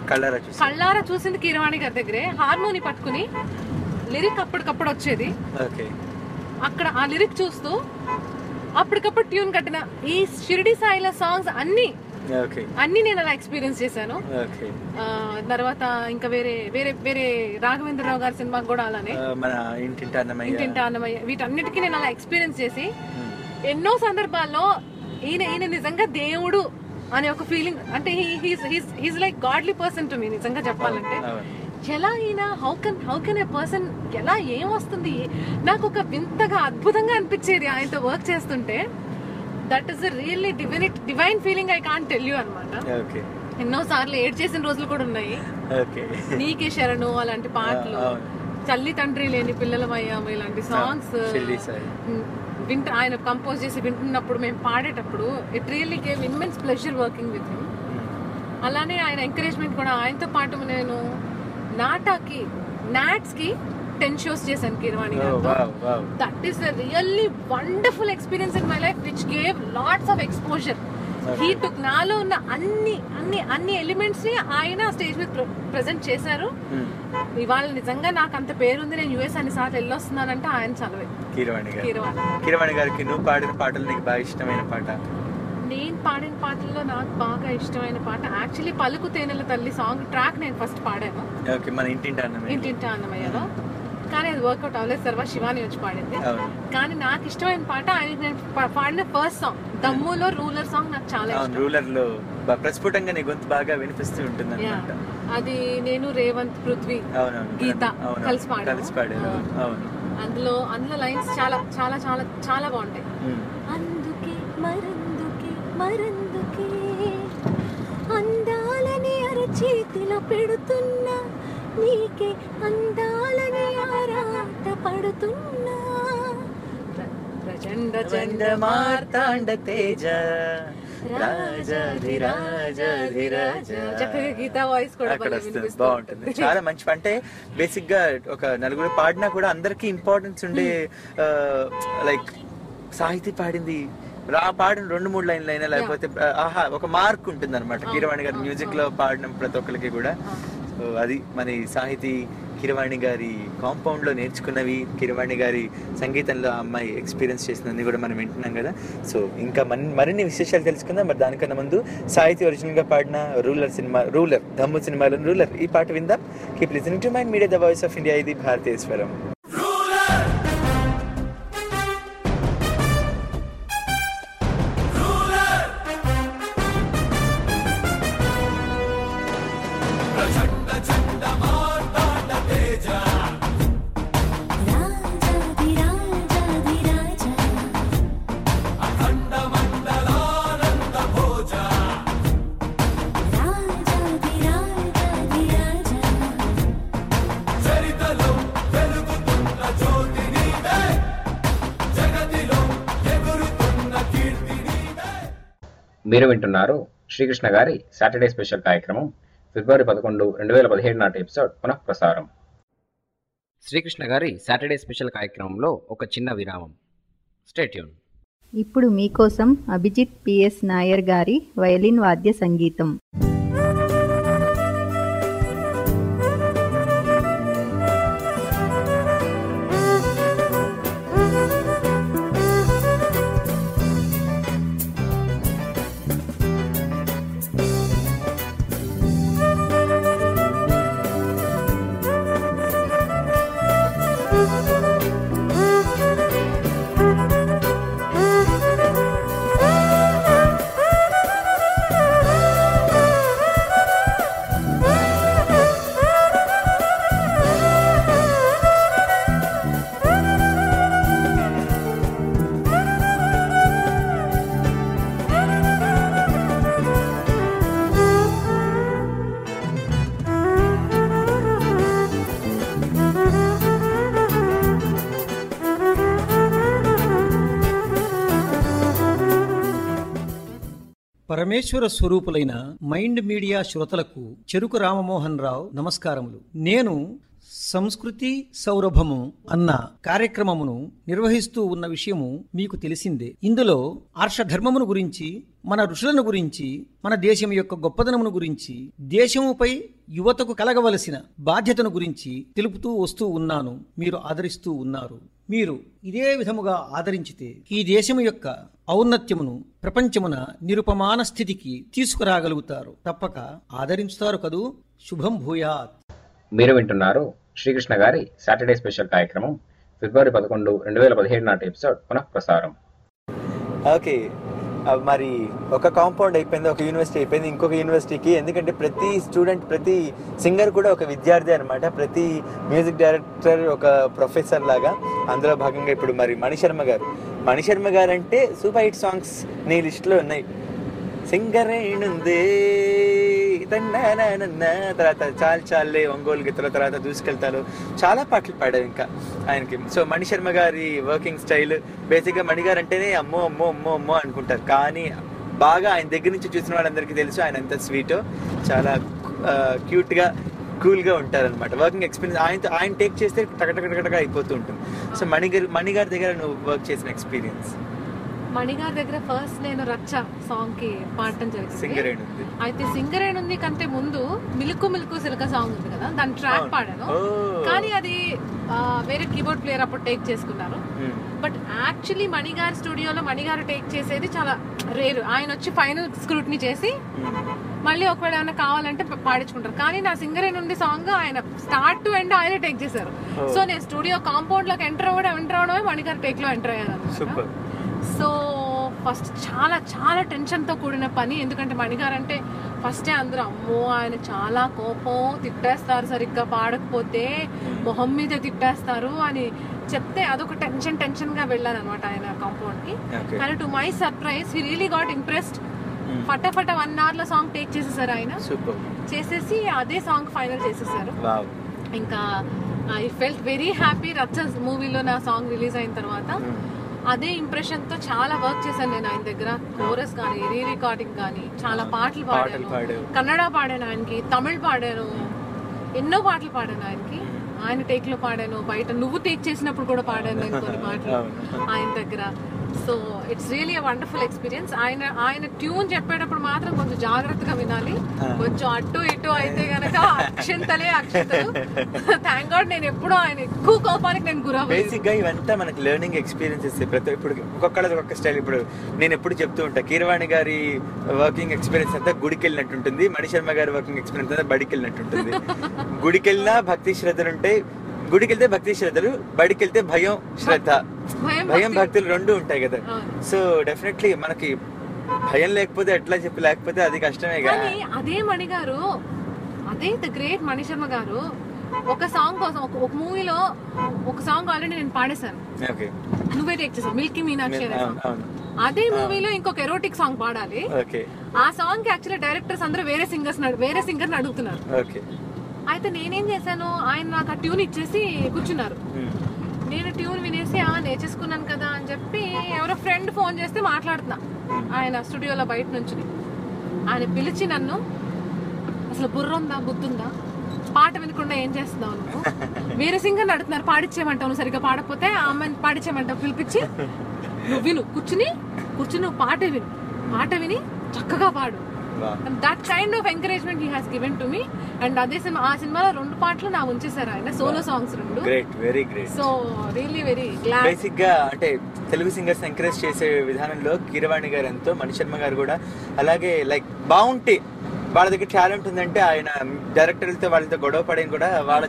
Speaker 3: కళ్ళారా చూసి
Speaker 4: కళ్ళారా చూసింది కీరవాణి గారి దగ్గరే. హార్మోని పట్టుకుని లిరిక్ అప్పటికప్పుడు వచ్చేది.
Speaker 3: ఓకే.
Speaker 4: అక్కడ ఆ లిరిక్ చూస్తూ అప్పటికప్పుడు ట్యూన్ కట్టిన ఈ షిరిడి సాయిల సాంగ్స్ అన్ని అన్ని నేను అలా ఎక్స్పీరియన్స్ చేశాను. తర్వాత ఇంకా వేరే వేరే వేరే రాఘవేంద్రరావు గారి సినిమాకి కూడా అలానే ఇంటింటి అన్నమయ్య వీటన్నిటికీ నేను అలా ఎక్స్పీరియన్స్ చేసి ఎన్నో సందర్భాల్లో ఈయన ఈయన నిజంగా దేవుడు అనే ఒక ఫీలింగ్, అంటే he's like godly person to me. నిజంగా చెప్పాలంటే ఎలా ఈయన how can how can a person ఎలా ఏం వస్తుంది నాకు ఒక వింతగా అద్భుతంగా అనిపించేది ఆయనతో వర్క్ చేస్తుంటే. That is really divine divine feeling, I can't tell you అనమాట. ఎన్నో సార్లు ఏడ్ చేసిన రోజులు కూడా ఉన్నాయి. నీకే శరణు అలాంటి పాటలు, తల్లి తండ్రి లేని పిల్లలమయ్యాము ఇలాంటి సాంగ్స్ వింట ఆయన కంపోజ్ చేసి వింటున్నప్పుడు మేము పాడేటప్పుడు it really gave immense pleasure working with him. అలానే ఆయన ఎంకరేజ్మెంట్ కూడా. ఆయనతో పాటు నేను నాటాకి నాట్స్ కి టెన్ షోస్ చేశాను కీరవాణి గారితో. That is a really wonderful experience in my life which gave lots of exposure. He took నాలో ఉన్న అన్ని అన్ని అన్ని ఎలిమెంట్స్ ని ఆయన స్టేజ్ మీద ప్రెజెంట్ చేశారు. ఇవాళ నిజంగా నాకు అంత పేరుంది, నేను యూఎస్ అన్ని సార్లు వెళ్ళొస్తున్నానంటే ఆయన చలవే.
Speaker 3: కీరవాణి కీరవాణి గారికి నువ్వు పాడిన పాటలు నీకు బాగా ఇష్టమైన పాట?
Speaker 4: నేను పాడిన పాటల్లో నాకు బాగా ఇష్టమైన పాట యాక్చువల్లీ పలుకు తేనెల తల్లి సాంగ్ ట్రాక్ నేను ఫస్ట్ పాడాను
Speaker 3: మన ఇంటింటి అన్నమయ్య
Speaker 4: ఇంటింటి అన్నమయ్యలో. కానీ అది వర్కౌట్ అవ్వలేదు, తర్వాత శివాని వచ్చి పాడింది. కానీ నాకు ఇష్టమైన పాట ఆయన నేను పాడిన ఫస్ట్ సాంగ్ దమ్ములో రూలర్ సాంగ్ నాకు చాలా ఇష్టం.
Speaker 3: రూలర్ లో ప్రస్ఫుటంగా నీ గొంతు బాగా వినిపిస్తూ ఉంటుంది అన్నమాట.
Speaker 4: అది నేను రేవంత్ పృథ్వీ గీత కలిసి పాడాను. అందులో అందులో లైన్స్ చాలా చాలా చాలా చాలా బాగుంటాయి.
Speaker 5: అందుకే మరందుకే మరందుకే అందాలని అరచేతిలో పెడుతున్నా, నీకే అందాలని ఆరాట పడుతున్నా.
Speaker 3: ప్రచండ చండ మార్తాండ తేజ
Speaker 4: గీతా వాయిస్ కూడా
Speaker 3: బాగుంటుంది. చాలా మంచి. అంటే బేసిక్ గా ఒక నలుగురు పాడినా కూడా అందరికి ఇంపార్టెన్స్ ఉండే, లైక్ సాహితీ పాడింది రా పాడిన రెండు మూడు లైన్లు అయినా లేకపోతే ఆహా ఒక మార్క్ ఉంటుంది అనమాట. కీరవాణి గారి మ్యూజిక్ లో పాడిన ప్రతి ఒక్కరికి కూడా. సో అది మన సాహితీ కీరవాణి గారి కాంపౌండ్ లో నేర్చుకున్నవి, కీరవాణి గారి సంగీతంలో ఆ అమ్మాయి ఎక్స్పీరియన్స్ చేసినది కూడా మనం వింటున్నాం కదా. సో ఇంకా మరిన్ని విశేషాలు తెలుసుకుందాం. మరి దానికన్నా ముందు సాహితీ ఒరిజినల్ గా పాడిన రూలర్ సినిమా రూలర్ దమ్ము సినిమాలో రూలర్ ఈ పాట విందాం. Keep listening to mind media, the voice of India. ఇది భారతీయ స్వరం.
Speaker 1: మీరు వింటున్నారు శ్రీకృష్ణ గారి సాటర్డే స్పెషల్ కార్యక్రమం ఫిబ్రవరి పదకొండు రెండు వేల పదిహేడు నాటి ఎపిసోడ్ పునః ప్రసారం. శ్రీకృష్ణ గారి సాటర్డే స్పెషల్ కార్యక్రమంలో ఒక చిన్న విరామం. Stay tune.
Speaker 10: ఇప్పుడు మీకోసం అభిజిత్ పిఎస్ నాయర్ గారి వయలిన్ వాద్య సంగీతం.
Speaker 16: పరమేశ్వర స్వరూపులైన మైండ్ మీడియా శ్రోతలకు చెరుకు రామమోహన్ రావు నమస్కారములు. నేను సంస్కృతి సౌరభము అన్న కార్యక్రమమును నిర్వహిస్తూ ఉన్న విషయము మీకు తెలిసిందే. ఇందులో ఆర్షధర్మమును గురించి, మన ఋషులను గురించి, మన దేశం యొక్క గొప్పదనమును గురించి, దేశముపై యువతకు కలగవలసిన బాధ్యతను గురించి తెలుపుతూ వస్తూ ఉన్నాను. మీరు ఆదరిస్తూ ఉన్నారు. మీరు ఇదే విధముగా ఆదరించితే ఈ దేశము యొక్క ఔన్నత్యమును ప్రపంచమున నిరుపమాన స్థితికి తీసుకురాగలుగుతారు. తప్పక ఆదరించుతారు కదూ. శుభం భూయాత్.
Speaker 1: మీరు వింటున్నారు శ్రీకృష్ణ గారి సాటర్డే స్పెషల్ కార్యక్రమం ఫిబ్రవరి పదకొండు రెండు వేల పదిహేడు నాటి ఎపిసోడ్ పునః ప్రసారం.
Speaker 3: ఓకే, మరి ఒక కాంపౌండ్ అయిపోయింది, ఒక యూనివర్సిటీ అయిపోయింది, ఇంకొక యూనివర్సిటీకి. ఎందుకంటే ప్రతి స్టూడెంట్, ప్రతి సింగర్ కూడా ఒక విద్యార్థి అనమాట. ప్రతి మ్యూజిక్ డైరెక్టర్ ఒక ప్రొఫెసర్ లాగా. అందులో భాగంగా ఇప్పుడు మరి మణిశర్మ గారు మణిశర్మ గారు అంటే సూపర్ హిట్ సాంగ్స్ నీ లిస్ట్లో ఉన్నాయి. సింగరేణుందే, తర్వాత చాలు చాలే, ఒంగోలు గీతల, తర్వాత దూసుకెళ్తారు, చాలా పాటలు పాడారు ఇంకా ఆయనకి. సో మణిశర్మ గారి వర్కింగ్ స్టైల్ బేసిక్గా మణిగారు అంటేనే అమ్మో అమ్మో అమ్మో అమ్మో అనుకుంటారు. కానీ బాగా ఆయన దగ్గర నుంచి చూసిన వాళ్ళందరికీ తెలుసు ఆయన ఎంత స్వీటో, చాలా క్యూట్గా కూల్గా ఉంటారనమాట. వర్కింగ్ ఎక్స్పీరియన్స్ ఆయనతో ఆయన టేక్ చేస్తే టకటకటకటగా అయిపోతూ ఉంటుంది. సో మణిగారి మణిగారి దగ్గర నువ్వు వర్క్ చేసిన ఎక్స్పీరియన్స్?
Speaker 4: మణిగారి దగ్గర ఫస్ట్ నేను రచ్చ సాంగ్ కి పాడటం జరిగింది.
Speaker 3: సింగరేణుంది.
Speaker 4: అయితే సింగరేణుంది కంటే ముందు మిల్కు మిల్కు సిల్క సాంగ్ ఉంది కదా, దాని ట్రాక్ పాడాను. కానీ అది వేరే కీబోర్డ్ ప్లేయర్ అప్పుడు టేక్ చేసుకున్నారు. బట్ యాక్చువల్లీ మణిగారి స్టూడియోలో మణిగారు టేక్ చేసేది చాలా రేరు. ఆయన వచ్చి ఫైనల్ స్క్రూట్ని చేసి మళ్ళీ ఒకవేళ ఏమైనా కావాలంటే పాడించుకుంటారు. కానీ నా సింగరేణుంది సాంగ్ ఆయన స్టార్ట్ టు ఎండ్ ఆయనే టేక్ చేశారు. సో నేను స్టూడియో కాంపౌండ్ లోకి ఎంటర్ అవ్వడం ఎంటర్ అవడమే మణిగారు టేక్ లో ఎంటర్ అయ్యాను. సో ఫస్ట్ చాలా చాలా టెన్షన్తో కూడిన పని. ఎందుకంటే మణిగారు అంటే ఫస్టే అందరూ అమ్మో ఆయన చాలా కోపం, తిట్టేస్తారు, సరిగ్గా పాడకపోతే మొహం మీద తిట్టేస్తారు అని చెప్తే అదొక టెన్షన్ టెన్షన్గా వెళ్ళాను అనమాట ఆయన కాంపౌండ్కి. కానీ to my surprise he really got impressed. ఫటాఫట వన్ అవర్ లో సాంగ్ టేక్ చేసేసారు ఆయన. చేసేసి అదే సాంగ్ ఫైనల్ చేసేసారు. ఇంకా ఐ ఫెల్ట్ వెరీ హ్యాపీ. రచ్చ మూవీలో నా సాంగ్ రిలీజ్ అయిన తర్వాత అదే ఇంప్రెషన్ తో చాలా వర్క్ చేశాను నేను ఆయన దగ్గర. కోరస్ కానీ, రీ రికార్డింగ్ కానీ, చాలా పాటలు పాడాను. కన్నడ పాడాను ఆయనకి, తమిళ్ పాడాను, ఎన్నో పాటలు పాడాను ఆయనకి. ఆయన టేక్ లో పాడాను, బయట నువ్వు టేక్ చేసినప్పుడు కూడా పాడాను నేను కొన్ని పాటలు ఆయన దగ్గర. So it's really wonderful experience. ఆయన ఆయన ట్యూన్ చెప్పేటప్పుడు మాత్రం కొంచెం జాగ్రత్తగా వినాలి. కొంచెం అటు ఇటు అయితే గనక అక్షంతలే అక్షంతలు. థ్యాంక్ గాడ్ నేను ఎప్పుడూ ఆయన ఎక్కువ కోపానికి నేను గురవ్వలేదు.
Speaker 3: బేసిక్ గా ఇవంతా మనకి లెర్నింగ్ ఎక్స్పీరియన్సెస్. ప్రతి ఇప్పుడు ఒక్కొక్కళ్ళది ఒక్కొక్క స్టైల్. ఇప్పుడు నేను ఎప్పుడు చెప్తూ ఉంటా, కీరవాణి గారి వర్కింగ్ ఎక్స్పీరియన్స్ అంతా గుడికి వెళ్ళినట్టుంటుంది, మణిశర్మ గారి వర్కింగ్ ఎక్స్పీరియన్స్ అంతా బడికి వెళ్ళినట్టుంటుంది. గుడికి వెళ్ళినా భక్తి శ్రద్ధలు ఉంటాయి, గుడికి వెళ్తే భక్తి శ్రద్ధలు, బడికి వెళ్తే భయం శ్రద్ధ, భయం భక్తులు రెండు ఉంటాయి కదా. సో డెఫినెట్లీ మనకి భయం లేకపోతే ఎట్లా చెప్పి లేకపోతే అది కష్టమే.
Speaker 4: కానీ అదే మణిగారు, అదే ద గ్రేట్ మణిశర్మ గారు ఒక సాంగ్ కోసం ఒక మూవీలో ఒక సాంగ్ ఆల్రెడీ నేను పాడేశాను, నువ్వే టేక్ చేసావు, మిల్కీ మీనాక్షి అనే సాంగ్. అదే మూవీలో ఇంకొక ఎరోటిక్ సాంగ్ పాడాలి. ఆ సాంగ్ కి యాక్చువల్లీ డైరెక్టర్స్ అందరూ వేరే సింగర్స్ వేరే సింగర్ ని అడుగుతున్నారు. అయితే నేనేం చేశాను, ఆయన నాకు ఆ ట్యూన్ ఇచ్చేసి కూర్చున్నారు. నేను ట్యూన్ వినేసి ఆ నేర్చేసుకున్నాను కదా అని చెప్పి ఎవరో ఫ్రెండ్ ఫోన్ చేస్తే మాట్లాడుతున్నా ఆయన స్టూడియోలో బయట నుంచి. ఆయన పిలిచి నన్ను, అసలు బుర్ర ఉందా బుద్ధి ఉందా, పాట వినకుండా ఏం చేస్తున్నావు నువ్వు, వేరే సింగర్ని అడుగుతున్నారు పాడిచ్చేయమంటావు, నువ్వు సరిగ్గా పాడకపోతే ఆ అమ్మాయిని పాడిచ్చేయమంటావు, పిలిపించి నువ్వు విను, కూర్చుని కూర్చుని నువ్వు పాట విను, పాట విని చక్కగా పాడు. That kind of encouragement he has given to me. And అదే సినిమా, ఆ సినిమాలో రెండు పాటలు నా ఉంచేశారు ఆయన, సోలో సాంగ్స్ రెండు.
Speaker 3: Great, very great.
Speaker 4: So really very glad.
Speaker 3: Basic గా అంటే తెలుగు సింగర్స్ ఎంకరేజ్ చేసే విధానంలో కీరవాణి గారు ఎంతో, మణిశర్మ గారు కూడా అలాగే. లైక్ బాగుంటే వాళ్ళ దగ్గర టాలెంట్ ఉందంటే ఆయన డైరెక్టర్లతో వాళ్ళతో గొడవ పడేది కూడా వాళ్ళ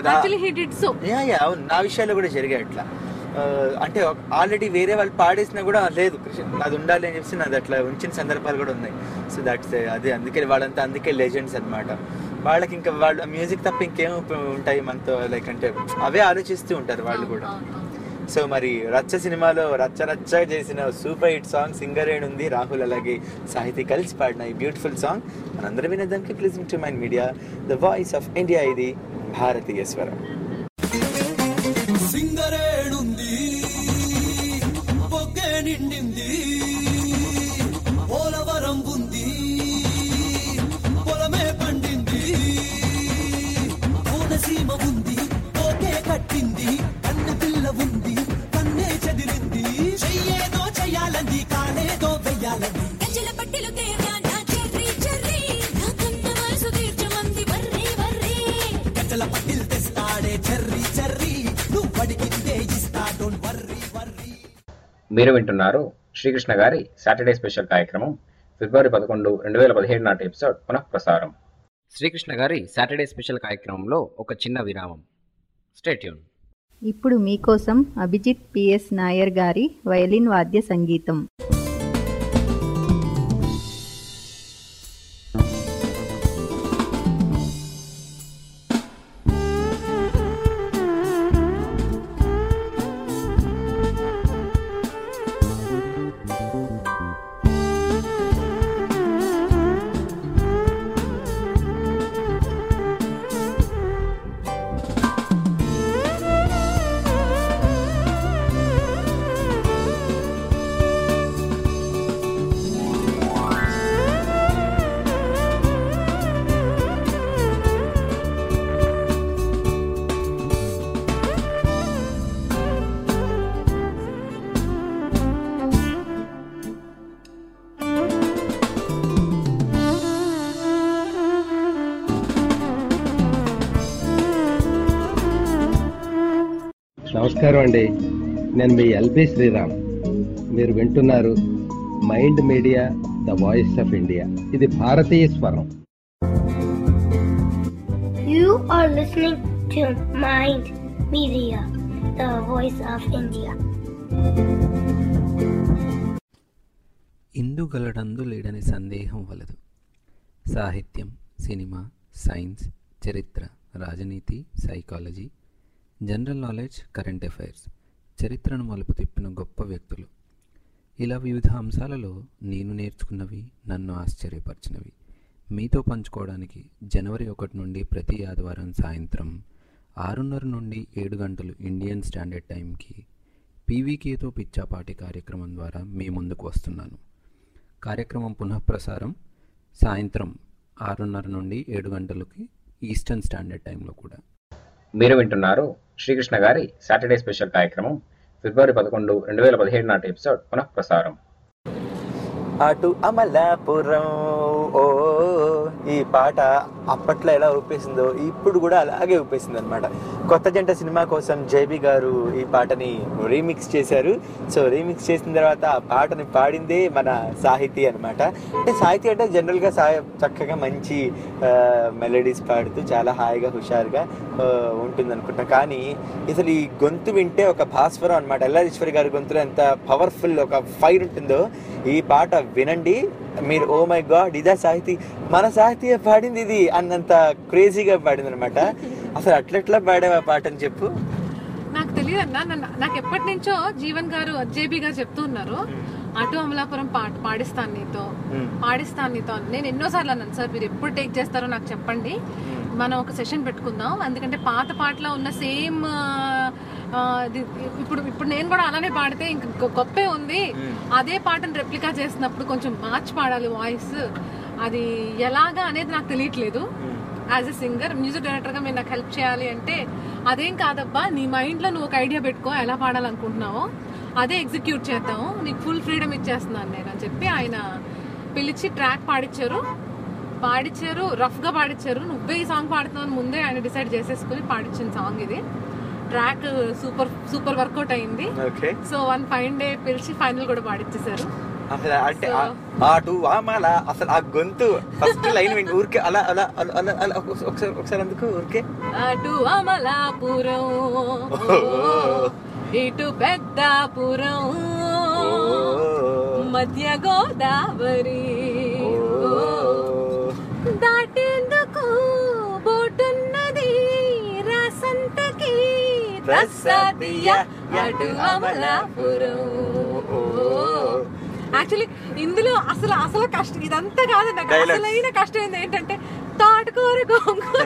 Speaker 3: నా విషయాల్లో కూడా జరిగాయి అట్లా. అంటే ఆల్రెడీ వేరే వాళ్ళు పాడేసినా కూడా లేదు అది ఉండాలి అని చెప్పి నాది అట్లా ఉంచిన సందర్భాలు కూడా ఉన్నాయి. సో దట్స్ అదే, అందుకే వాళ్ళంతా అందుకే లెజెండ్స్ అనమాట. వాళ్ళకి ఇంకా వాళ్ళ మ్యూజిక్ తప్ప ఇంకేం ఉంటాయి మనతో, లైక్ అంటే అవే ఆలోచిస్తూ ఉంటారు వాళ్ళు కూడా. సో మరి రచ్చ సినిమాలో రచ్చ రచ్చ చేసిన సూపర్ హిట్ సాంగ్ సింగరేణుంది, రాహుల్ అలాగే సాహితీ కలిసి పాడిన ఈ బ్యూటిఫుల్ సాంగ్ మనందరం వినేదానికి please to mind media, the voice of India. ఇది భారతీయ స్వరం.
Speaker 12: సింగరేణుంది పొగ్గే నిండింది, పోలవరం ఉంది పొలమే పండింది, కోనసీమ ఉంది
Speaker 1: మీరు వింటున్నారు శ్రీకృష్ణ గారి సాటర్డే స్పెషల్ కార్యక్రమం ఫిబ్రవరి పదకొండు రెండు వేల పదిహేడు నాటి ఎపిసోడ్ పునః ప్రసారం. శ్రీకృష్ణ గారి సాటర్డే స్పెషల్ కార్యక్రమంలో ఒక చిన్న విరామం. Stay tune.
Speaker 10: ఇప్పుడు మీకోసం అభిజిత్ పిఎస్ నాయర్ గారి వయలిన్ వాద్య సంగీతం.
Speaker 17: నమస్కారం అండి, నేను మీ ఎల్బి శ్రీరామ్. మీరు వింటున్నారు mind media the voice of India. ఇది భారతీయ స్వరం.
Speaker 2: You are listening to Mind Media, the voice of India.
Speaker 18: ఇందుగలడందు లేడని సందేహం వలదు. సాహిత్యం, సినిమా, సైన్స్, చరిత్ర, రాజనీతి, psychology, general knowledge, current affairs, చరిత్రను మలుపు తిప్పిన గొప్ప వ్యక్తులు, ఇలా వివిధ అంశాలలో నేను నేర్చుకున్నవి, నన్ను ఆశ్చర్యపరిచినవి మీతో పంచుకోవడానికి జనవరి ఒకటి నుండి ప్రతి ఆదివారం సాయంత్రం ఆరున్నర నుండి ఏడు గంటలు ఇండియన్ స్టాండర్డ్ టైంకి పీవీకేతో పిచ్చాపాటి కార్యక్రమం ద్వారా మీ ముందుకు వస్తున్నాను. కార్యక్రమం పునఃప్రసారం సాయంత్రం ఆరున్నర నుండి ఏడు గంటలకి ఈస్టర్న్ స్టాండర్డ్ టైంలో కూడా.
Speaker 1: మీరు వింటున్నారు శ్రీకృష్ణ గారి సాటర్డే స్పెషల్ కార్యక్రమం ఫిబ్రవరి పదకొండు రెండు వేల పదిహేడు నాటి ఎపిసోడ్ పునః ప్రసారం.
Speaker 3: అటు అమలాపురం ఓ, ఈ పాట అప్పట్లో ఎలా ఊపేసిందో ఇప్పుడు కూడా అలాగే ఊపేసింది అనమాట. కొత్త జంట సినిమా కోసం జేబీ గారు ఈ పాటని రీమిక్స్ చేశారు. సో రీమిక్స్ చేసిన తర్వాత ఆ పాటని పాడిందే మన సాహితీ అనమాట. అంటే సాహితీ అంటే జనరల్గా సా చక్కగా మంచి మెలడీస్ పాడుతూ చాలా హాయిగా హుషారుగా ఉంటుంది అనుకుంటా. కానీ అసలు ఈ గొంతు వింటే ఒక భాస్వరం అనమాట. ఎల్లారీశ్వరి గారి గొంతులో ఎంత పవర్ఫుల్ ఒక ఫైర్ ఉంటుందో ఈ పాట వినండి మీరు. ఓ మై గాడ్, ఇదా సాహితీ, మన సాహితీ పాడింది ఇది అన్నంత క్రేజీగా పాడింది అనమాట. అసలు అట్లెట్లా పాడావు ఆ పాట అని చెప్పు.
Speaker 4: నాకు తెలియదు అన్న, నాకు ఎప్పటి నుంచో జీవన్ గారు జేబీ గారు చెప్తూ ఉన్నారు అటు అమలాపురం పాట పాడిస్తాను నీతో పాడిస్తాను నీతో. నేను ఎన్నోసార్లు అన్నాను సార్ మీరు ఎప్పుడు టేక్ చేస్తారో నాకు చెప్పండి, మనం ఒక సెషన్ పెట్టుకుందాం. ఎందుకంటే పాత పాటలో ఉన్న సేమ్ ఇప్పుడు ఇప్పుడు నేను కూడా అలానే పాడితే ఇంక గొప్పే ఉంది. అదే పాటను రెప్లికా చేసినప్పుడు కొంచెం మార్చి పాడాలి వాయిస్, అది ఎలాగా అనేది నాకు తెలియట్లేదు. యాజ్ ఎ సింగర్, మ్యూజిక్ డైరెక్టర్గా మీరు నాకు హెల్ప్ చేయాలి అంటే అదేం కాదబ్బా, నీ మైండ్లో నువ్వు ఒక ఐడియా పెట్టుకో, ఎలా పాడాలనుకుంటున్నావో అదే ఎగ్జిక్యూట్ చేద్దాము, నీకు ఫుల్ ఫ్రీడమ్ ఇచ్చేస్తున్నాను నేను అని చెప్పి ఆయన పిలిచి ట్రాక్ పాడించారు పాడించారు రఫ్గా పాడించారు. నువ్వే ఈ సాంగ్ పాడుతున్నావు ముందే ఆయన డిసైడ్ చేసేసుకుని పాడించిన సాంగ్ ఇది. ట్రాక్ సూపర్ సూపర్ వర్కౌట్ అయింది. సో వన్ ఫైన్ డే పిలిచి ఫైనల్ కూడా పాడిచ్చేసారు.
Speaker 3: అసలు అంటే అటు అమల అసలు ఆ గొంతు ఫస్ట్ లైన్ ఊరికే అలా అలా అలా అలా ఒకసారి ఒకసారి అందుకు ఊరికే
Speaker 4: అటు అమలాపురం ఇటు పెద్దాపురం మధ్య గోదావరి దాటేందుకు బోటున్నది రాసంతకి రసదియా అటు అమలాపురం. యాక్చువల్లీ ఇందులో అసలు అసలు కష్టం ఇదంతా కాదండి. నాకు అసలైన కష్టం ఏంది ఏంటంటే తోటకూర గోంగూర.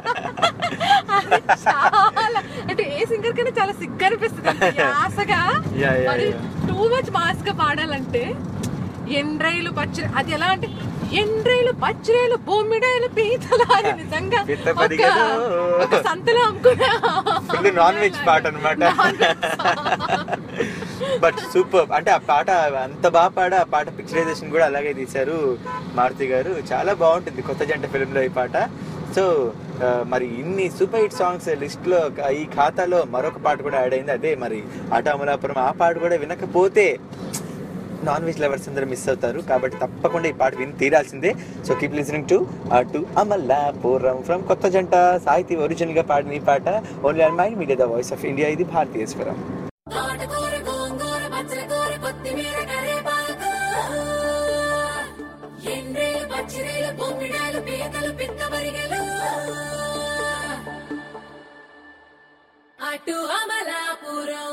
Speaker 4: చాలా అంటే ఏ సింగర్ కన్నా చాలా సిగ్గు అనిపిస్తుంది ఆశగా. మరి టూ మచ్ మాస్ గా పాడాలంటే ఎండ్రైలు పచ్చి అది ఎలా అంటే ఎండ్రైలు పచ్చిరేలు బొమ్మిడాయలు పీతలు అని నిజంగా ఒక సంతలో అమ్ముకున్నా
Speaker 3: నాన్ వెజ్ పాట అనమాట. But super. అంటే ఆ పాట అంత బాగా పాడ ఆ పాట పిక్చరైజేషన్ కూడా అలాగే తీశారు మారుతి గారు. చాలా బాగుంటుంది కొత్త జంట ఫిల్మ్ లో ఈ పాట. సో మరి ఇన్ని సూపర్ హిట్ సాంగ్స్ లిస్ట్లో ఈ ఖాతాలో మరొక పాట కూడా యాడ్ అయింది, అదే మరి ఆటామలాపురం. ఆ పాట కూడా వినకపోతే నాన్ వెజ్ లవర్స్ అందరూ మిస్ అవుతారు, కాబట్టి తప్పకుండా ఈ పాట విని తీరాల్సిందే. So keep listening to to Amalapuram from Kotha Janta. Sahithi original గా పాడిన ఈ పాట only on mind media the voice of India. ఇది భారతీయ స్వరం.
Speaker 5: అటు అమలాపురం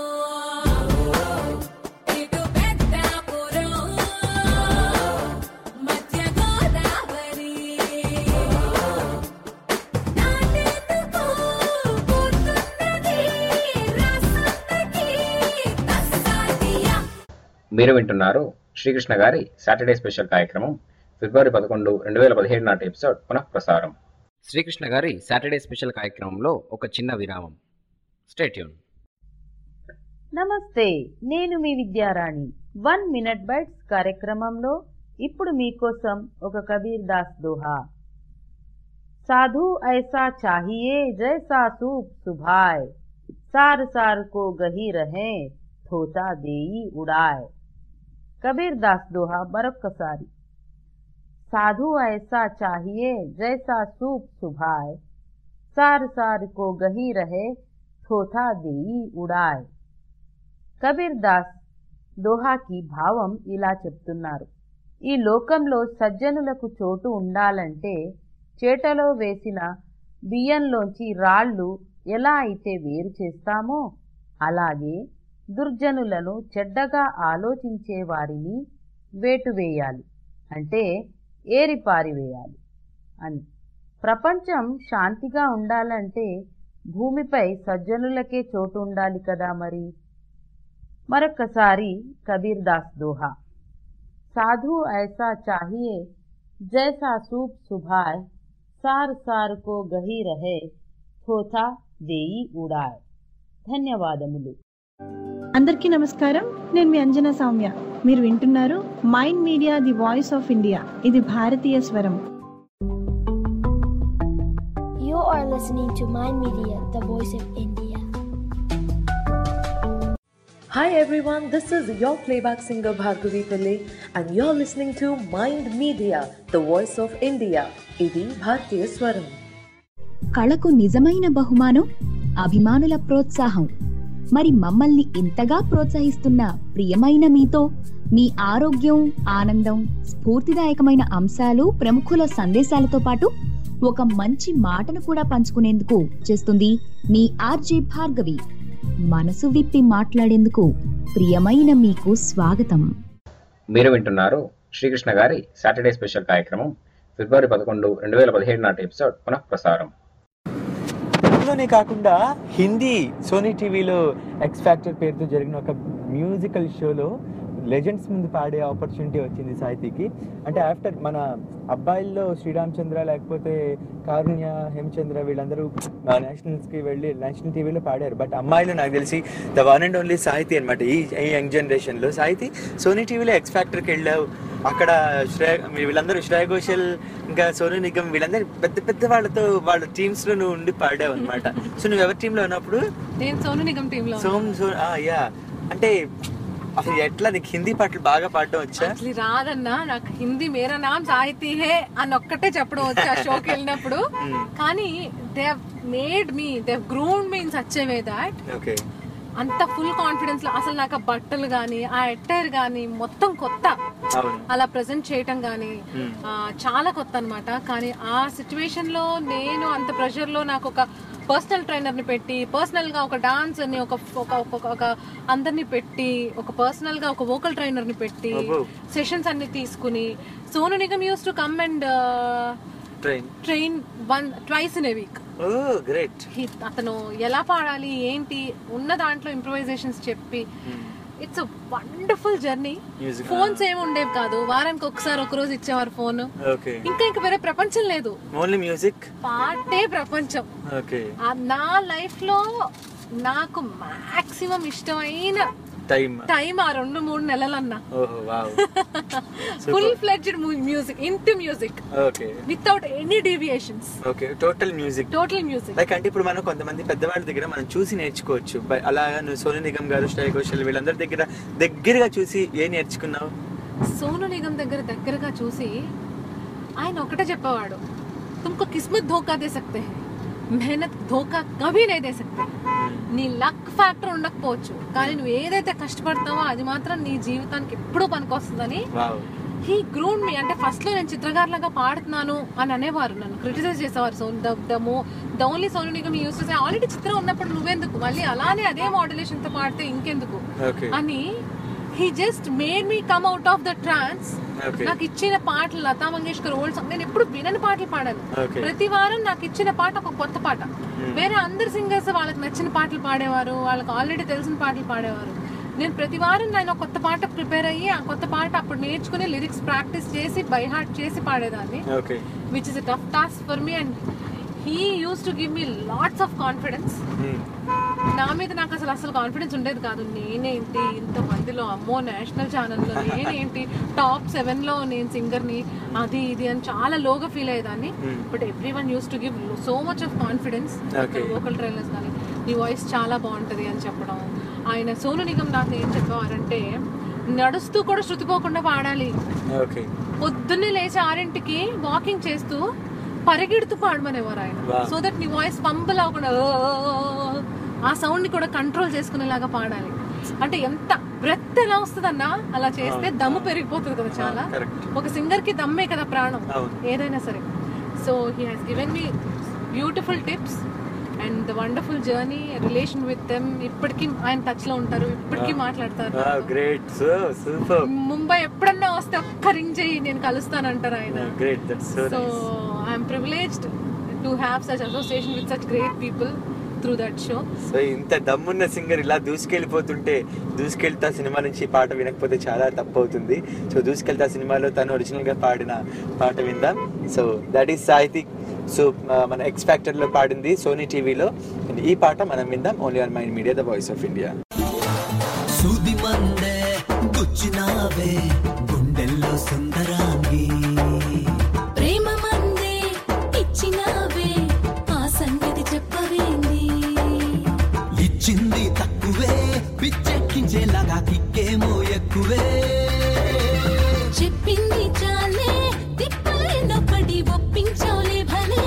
Speaker 1: మీరు వింటున్నారు శ్రీకృష్ణ గారి సాటర్డే స్పెషల్ కార్యక్రమం ఫిబ్రవరి పదకొండు రెండు వేల పదిహేడు నాటి ఎపిసోడ్ పునః ప్రసారం. శ్రీకృష్ణ గారి సాటర్డే స్పెషల్ కార్యక్రమంలో ఒక చిన్న విరామం. Stay tune.
Speaker 19: నమస్తే, నేను మీ విద్యారాణి. వన్ మినిట్ బైట్స్ కార్యక్రమంలో ఇప్పుడు మీకోసం ఒక కబీర్ దాస్ దోహా. సాధు ఐసా చాహియే జైసా సూప్ సుభాయ్, సార్ సార్ కో గహీ రహే థోతా దేయి ఉడాయ్. కబీర్ దాస్ దోహా మరొక్కసారి. సాధు ఐసా చాహియే జైసా సూప్ సుభాయ్, సార్ సార్ కో గహీ రహే థోతా దేయి ఉడాయ్. కబీర్ దాస్ దోహాకి భావం ఇలా చెప్తున్నారు: ఈ లోకంలో సజ్జనులకు చోటు ఉండాలంటే చేటలో వేసిన బియ్యంలోంచి రాళ్ళు ఎలా అయితే వేరు చేస్తామో అలాగే దుర్జనులను చెడ్డగా ఆలోచించే వారిని వేటువేయాలి, అంటే ఏరిపారివేయాలి అని. ప్రపంచం శాంతిగా ఉండాలంటే భూమిపై సజ్జనులకే చోటు ఉండాలి కదా మరి. మరొక్కసారి కబీర్ దాస్ దోహా. సాధు ఐసా చాహియే జైసా సూప్ సుభాయ్, సార్ సార్ కో గహీ రహే థోథా దేయి ఉడాయ్. ధన్యవాదములు.
Speaker 20: అందరికీ నమస్కారం, నేను మీ అంజనా సౌమ్య. మీరు వింటున్నారు mind media the voice of India. ఇది భారతీయ స్వరం.
Speaker 2: You are listening to Mind Media, the voice of India.
Speaker 21: Hi everyone, this is your playback singer Bhargavi Pillai and you're listening to Mind Media, the voice of India. ఇది భారతీయ స్వరం.
Speaker 22: కళకు నిజమైన బహుమానం అభిమానుల ప్రోత్సాహం. మరి మమ్మల్ని ఇంతగా ప్రోత్సహిస్తున్న ప్రియమైన మీతో మీ ఆరోగ్యం, ఆనందం, స్ఫూర్తిదాయకమైన అంశాలు, ప్రముఖుల సందేశాలతో పాటు ఒక మంచి మాటను కూడా పంచుకునేందుకు చేస్తుంది మీ ఆర్జే భార్గవి. మనసు విప్పి మాట్లాడేందుకు ప్రియమైన మీకు స్వాగతం.
Speaker 1: మీరు వింటున్నారు శ్రీకృష్ణ గారి సాటర్డే స్పెషల్ కార్యక్రమం ఫిబ్రవరి పదకొండు రెండు వేల పదిహేడు నాటి ఎపిసోడ్ పునః ప్రసారం.
Speaker 3: తెలుగులోనే కాకుండా హిందీ సోనీ టీవీలో ఎక్స్ ఫ్యాక్టర్ పేరుతో జరిగిన ఒక మ్యూజికల్ షోలో లెజెండ్స్ ముందు పాడే ఆపర్చునిటీ వచ్చింది సాహితీకి. అంటే ఆఫ్టర్ మన అబ్బాయిల్లో శ్రీరామచంద్ర లేకపోతే కారుణ్య, హేమచంద్ర వీళ్ళందరూ నేషనల్స్కి వెళ్ళి నేషనల్ టీవీలో పాడారు. బట్ అమ్మాయిలు నాకు తెలిసి ద వన్ అండ్ ఓన్లీ సాహితీ అనమాట. ఈ ఈ యంగ్ జనరేషన్లో సాహితీ సోనీ టీవీలో ఎక్స్ ఫ్యాక్టర్కి వెళ్ళావు. అక్కడ శ్రేయ వీళ్ళందరూ శ్రేయ ఘోషల్ ఇంకా సోను నిగమ్ వీళ్ళందరూ పెద్ద పెద్ద వాళ్ళతో వాళ్ళ టీమ్స్లో నువ్వు ఉండి పాడావు అనమాట. సో నువ్వు ఎవరి టీంలో ఉన్నప్పుడు?
Speaker 4: నేను సోను నిగమ్ టీంలో.
Speaker 3: సోమ్ సో యా అంటే అసలు ఎట్లా నీకు హిందీ పాటలు బాగా పాడడం వచ్చా?
Speaker 4: అసలు రాదన్నా, నాకు హిందీ మేరా నామ్ సాహితీ హే అని ఒక్కటే చెప్పడం వచ్చా షోకి వెళ్ళినప్పుడు. కానీ they have made me, they have groomed me in such a way that అంత ఫుల్ కాన్ఫిడెన్స్ లో అసలు నాకు ఆ బట్టలు గానీ ఆ అటైర్ గానీ మొత్తం కొత్త, అలా ప్రెజెంట్ చేయటం గానీ చాలా కొత్త అనమాట. కానీ ఆ సిచ్యువేషన్ లో నేను అంత ప్రెషర్ లో నాకు ఒక పర్సనల్ ట్రైనర్ ని పెట్టి, పర్సనల్ గా ఒక డాన్సర్ ని, ఒక ఒక అందరిని పెట్టి, ఒక పర్సనల్ గా ఒక వోకల్ ట్రైనర్ ని పెట్టి సెషన్స్ అన్ని తీసుకుని Sonu Nigam used to come and train one twice in a week. అతను ఎలా పాడాలి ఏంటి ఉన్న దాంట్లో ఇంప్రూవైజేషన్స్ చెప్పి ఇట్స్ వండర్ఫుల్ జర్నీ. ఫోన్స్ ఏమి ఉండేవి కాదు, వారానికి ఒకసారి ఒక రోజు ఇచ్చేవారు ఫోన్. ఇంకా ఇంకా వేరే ప్రపంచం లేదు,
Speaker 3: ఓన్లీ మ్యూజిక్,
Speaker 4: పాటే ప్రపంచం. నా లైఫ్ లో నాకు మాక్సిమం ఇష్టమైన
Speaker 3: టైం
Speaker 4: టైం ఆ రెండు మూడు నెలలన్నా
Speaker 3: ఓహో వావ్
Speaker 4: ఫుల్ ఫ్లెడ్జ్డ్ మ్యూజిక్ ఇంటి music
Speaker 3: okay
Speaker 4: without any deviations
Speaker 3: okay total music
Speaker 4: total music
Speaker 3: like అంటే ఇప్పుడు మనం కొంతమంది పెద్దవాళ్ళ దగ్గర మనం చూసి నేర్చుకోవచ్చు అలా నువ్వు సోను నిగమ్ గారు శ్రేయ ఘోషల్ వీళ్ళందరి దగ్గర దగ్గరగా చూసి ఏ నేర్చుకున్నావు?
Speaker 4: సోను నిగమ్ దగ్గర దగ్గరగా చూసి ఆయన ఒకటే చెప్పేవాడు, తుమ్కో కిస్మత్ ధోకా దే సక్తే హై, మెహనత్ ధోకా కభీ నే దే సక్తే. నీ లక్ ఫ్యాక్టర్ ఉండకపోవచ్చు కానీ నువ్వు ఏదైతే కష్టపడతావో అది మాత్రం నీ జీవితానికి ఎప్పుడూ పనికొస్తుందని హీ గ్రూన్ మీ. అంటే ఫస్ట్ లో నేను చిత్రకారులుగా పాడుతున్నాను అని అనేవారు, నన్ను క్రిటిసైజ్ చేసేవారు. So the the only Sonu Nigam used to say already Chithra ఉన్నప్పుడు నువ్వెందుకు మళ్ళీ అలానే అదే మోడ్యులేషన్ తో పాడితే ఇంకెందుకు అని. He just made me come out of the trance. నాకు ఇచ్చిన పాటలు లతా మంగేష్కర్ ఓల్డ్ సాంగ్ నేను ఎప్పుడు వినని పాటలు పాడాను. ప్రతి వారం నాకు ఇచ్చిన పాట ఒక కొత్త పాట. వేరే అందరు సింగర్స్ వాళ్ళకి నచ్చిన పాటలు పాడేవారు, వాళ్ళకి ఆల్రెడీ తెలిసిన పాటలు పాడేవారు. నేను ప్రతి వారం నేను కొత్త పాట ప్రిపేర్ అయ్యి ఆ కొత్త పాట అప్పుడు నేర్చుకుని లిరిక్స్ ప్రాక్టీస్ చేసి బై హార్ట్ చేసి పాడేదాన్ని, which is a tough task for me. And he used to give me lots of confidence. నా మీద నాకు అసలు అసలు కాన్ఫిడెన్స్ ఉండేది కాదు. నేనేంటి ఇంత మందిలో, అమ్మో నేషనల్ ఛానల్లో నేనేంటి టాప్ సెవెన్ లో నేను సింగర్ని, అది ఇది అని చాలా లోగా ఫీల్ అయ్యేదాన్ని. But every one used to give so much of confidence. Local trailers కానీ నీ వాయిస్ చాలా బాగుంటది అని చెప్పడం. ఆయన సోను నిగమ్ నాకు ఏం చెప్పేవారంటే, నడుస్తూ కూడా శృతిపోకుండా పాడాలి, పొద్దున్నే లేచి ఆరింటికి వాకింగ్ చేస్తూ పరిగెడుతూ పాడమనేవారు ఆయన. సో దట్ నీ వాయిస్ పంపులు అవ్వకుండా ఆ సౌండ్ ని కూడా కంట్రోల్ చేసుకునేలాగా పాడాలి. అంటే ఎంత బ్రెత్ ఎలా వస్తుందన్నా అలా చేస్తే దమ్ము పెరిగిపోతుంది కదా చాలా. ఒక సింగర్ కి దమ్మే కదా ప్రాణం ఏదైనా సరే. So he has given me beautiful tips and the wonderful journey relation with them. ఇప్పటికీ ఆయన టచ్ లో ఉంటారు, ఇప్పటికీ మాట్లాడతారు. ముంబై ఎప్పుడన్నా వస్తే ఒక్క రింగ్ చేయి నేను కలుస్తానంటారు ఆయన. So I'm privileged to have such association with such great people through that show.
Speaker 3: So ఇంత దమ్మున్న సింగర్ ఇలా దూసుకెళ్ళిపోతుంటే, దూసుకెళ్తా సినిమా నుంచి పాట వినకపోతే చాలా తప్పు అవుతుంది. సో దూసుకెళ్తా సినిమాలో తను ఒరిజినల్ గా పాడిన పాట విందాం. So that is Sahithi. So మన ఎక్స్ ఫ్యాక్టర్ లో పాడింది సోనీ టీవీలో. ఈ పాట మనం విందాం only on mind media, the voice of India.
Speaker 12: సూది మందే గుచ్చినావే గుండెల్లో సుందరాంగి,
Speaker 5: ప్రేమ మందే ఇచ్చినావే ఆ సంగతి చెప్పవేంది,
Speaker 12: ఇచ్చింది తక్కువే పిచ్చెక్కించేలాగా కిక్కేమో ఎక్కువే,
Speaker 5: చెప్పింది చాలే తిప్పలేనో పడి ఒప్పించోలే భలే,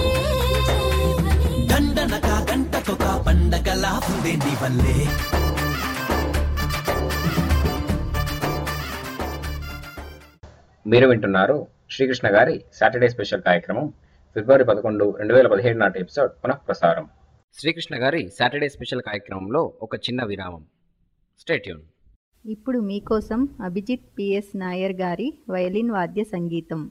Speaker 12: దండనక గంటకొక పండగలా ఉందే నీ వల్లే.
Speaker 1: మీరు వింటున్నారు శ్రీకృష్ణ గారి సాటర్డే స్పెషల్ కార్యక్రమం ఫిబ్రవరి పదకొండు రెండు వేల పదిహేడు నాటి ఎపిసోడ్ పునః ప్రసారం. శ్రీకృష్ణ గారి సాటర్డే స్పెషల్ కార్యక్రమంలో ఒక చిన్న విరామం. Stay tune.
Speaker 10: ఇప్పుడు మీకోసం అభిజిత్ పిఎస్ నాయర్ గారి వయలిన్ వాద్య సంగీతం.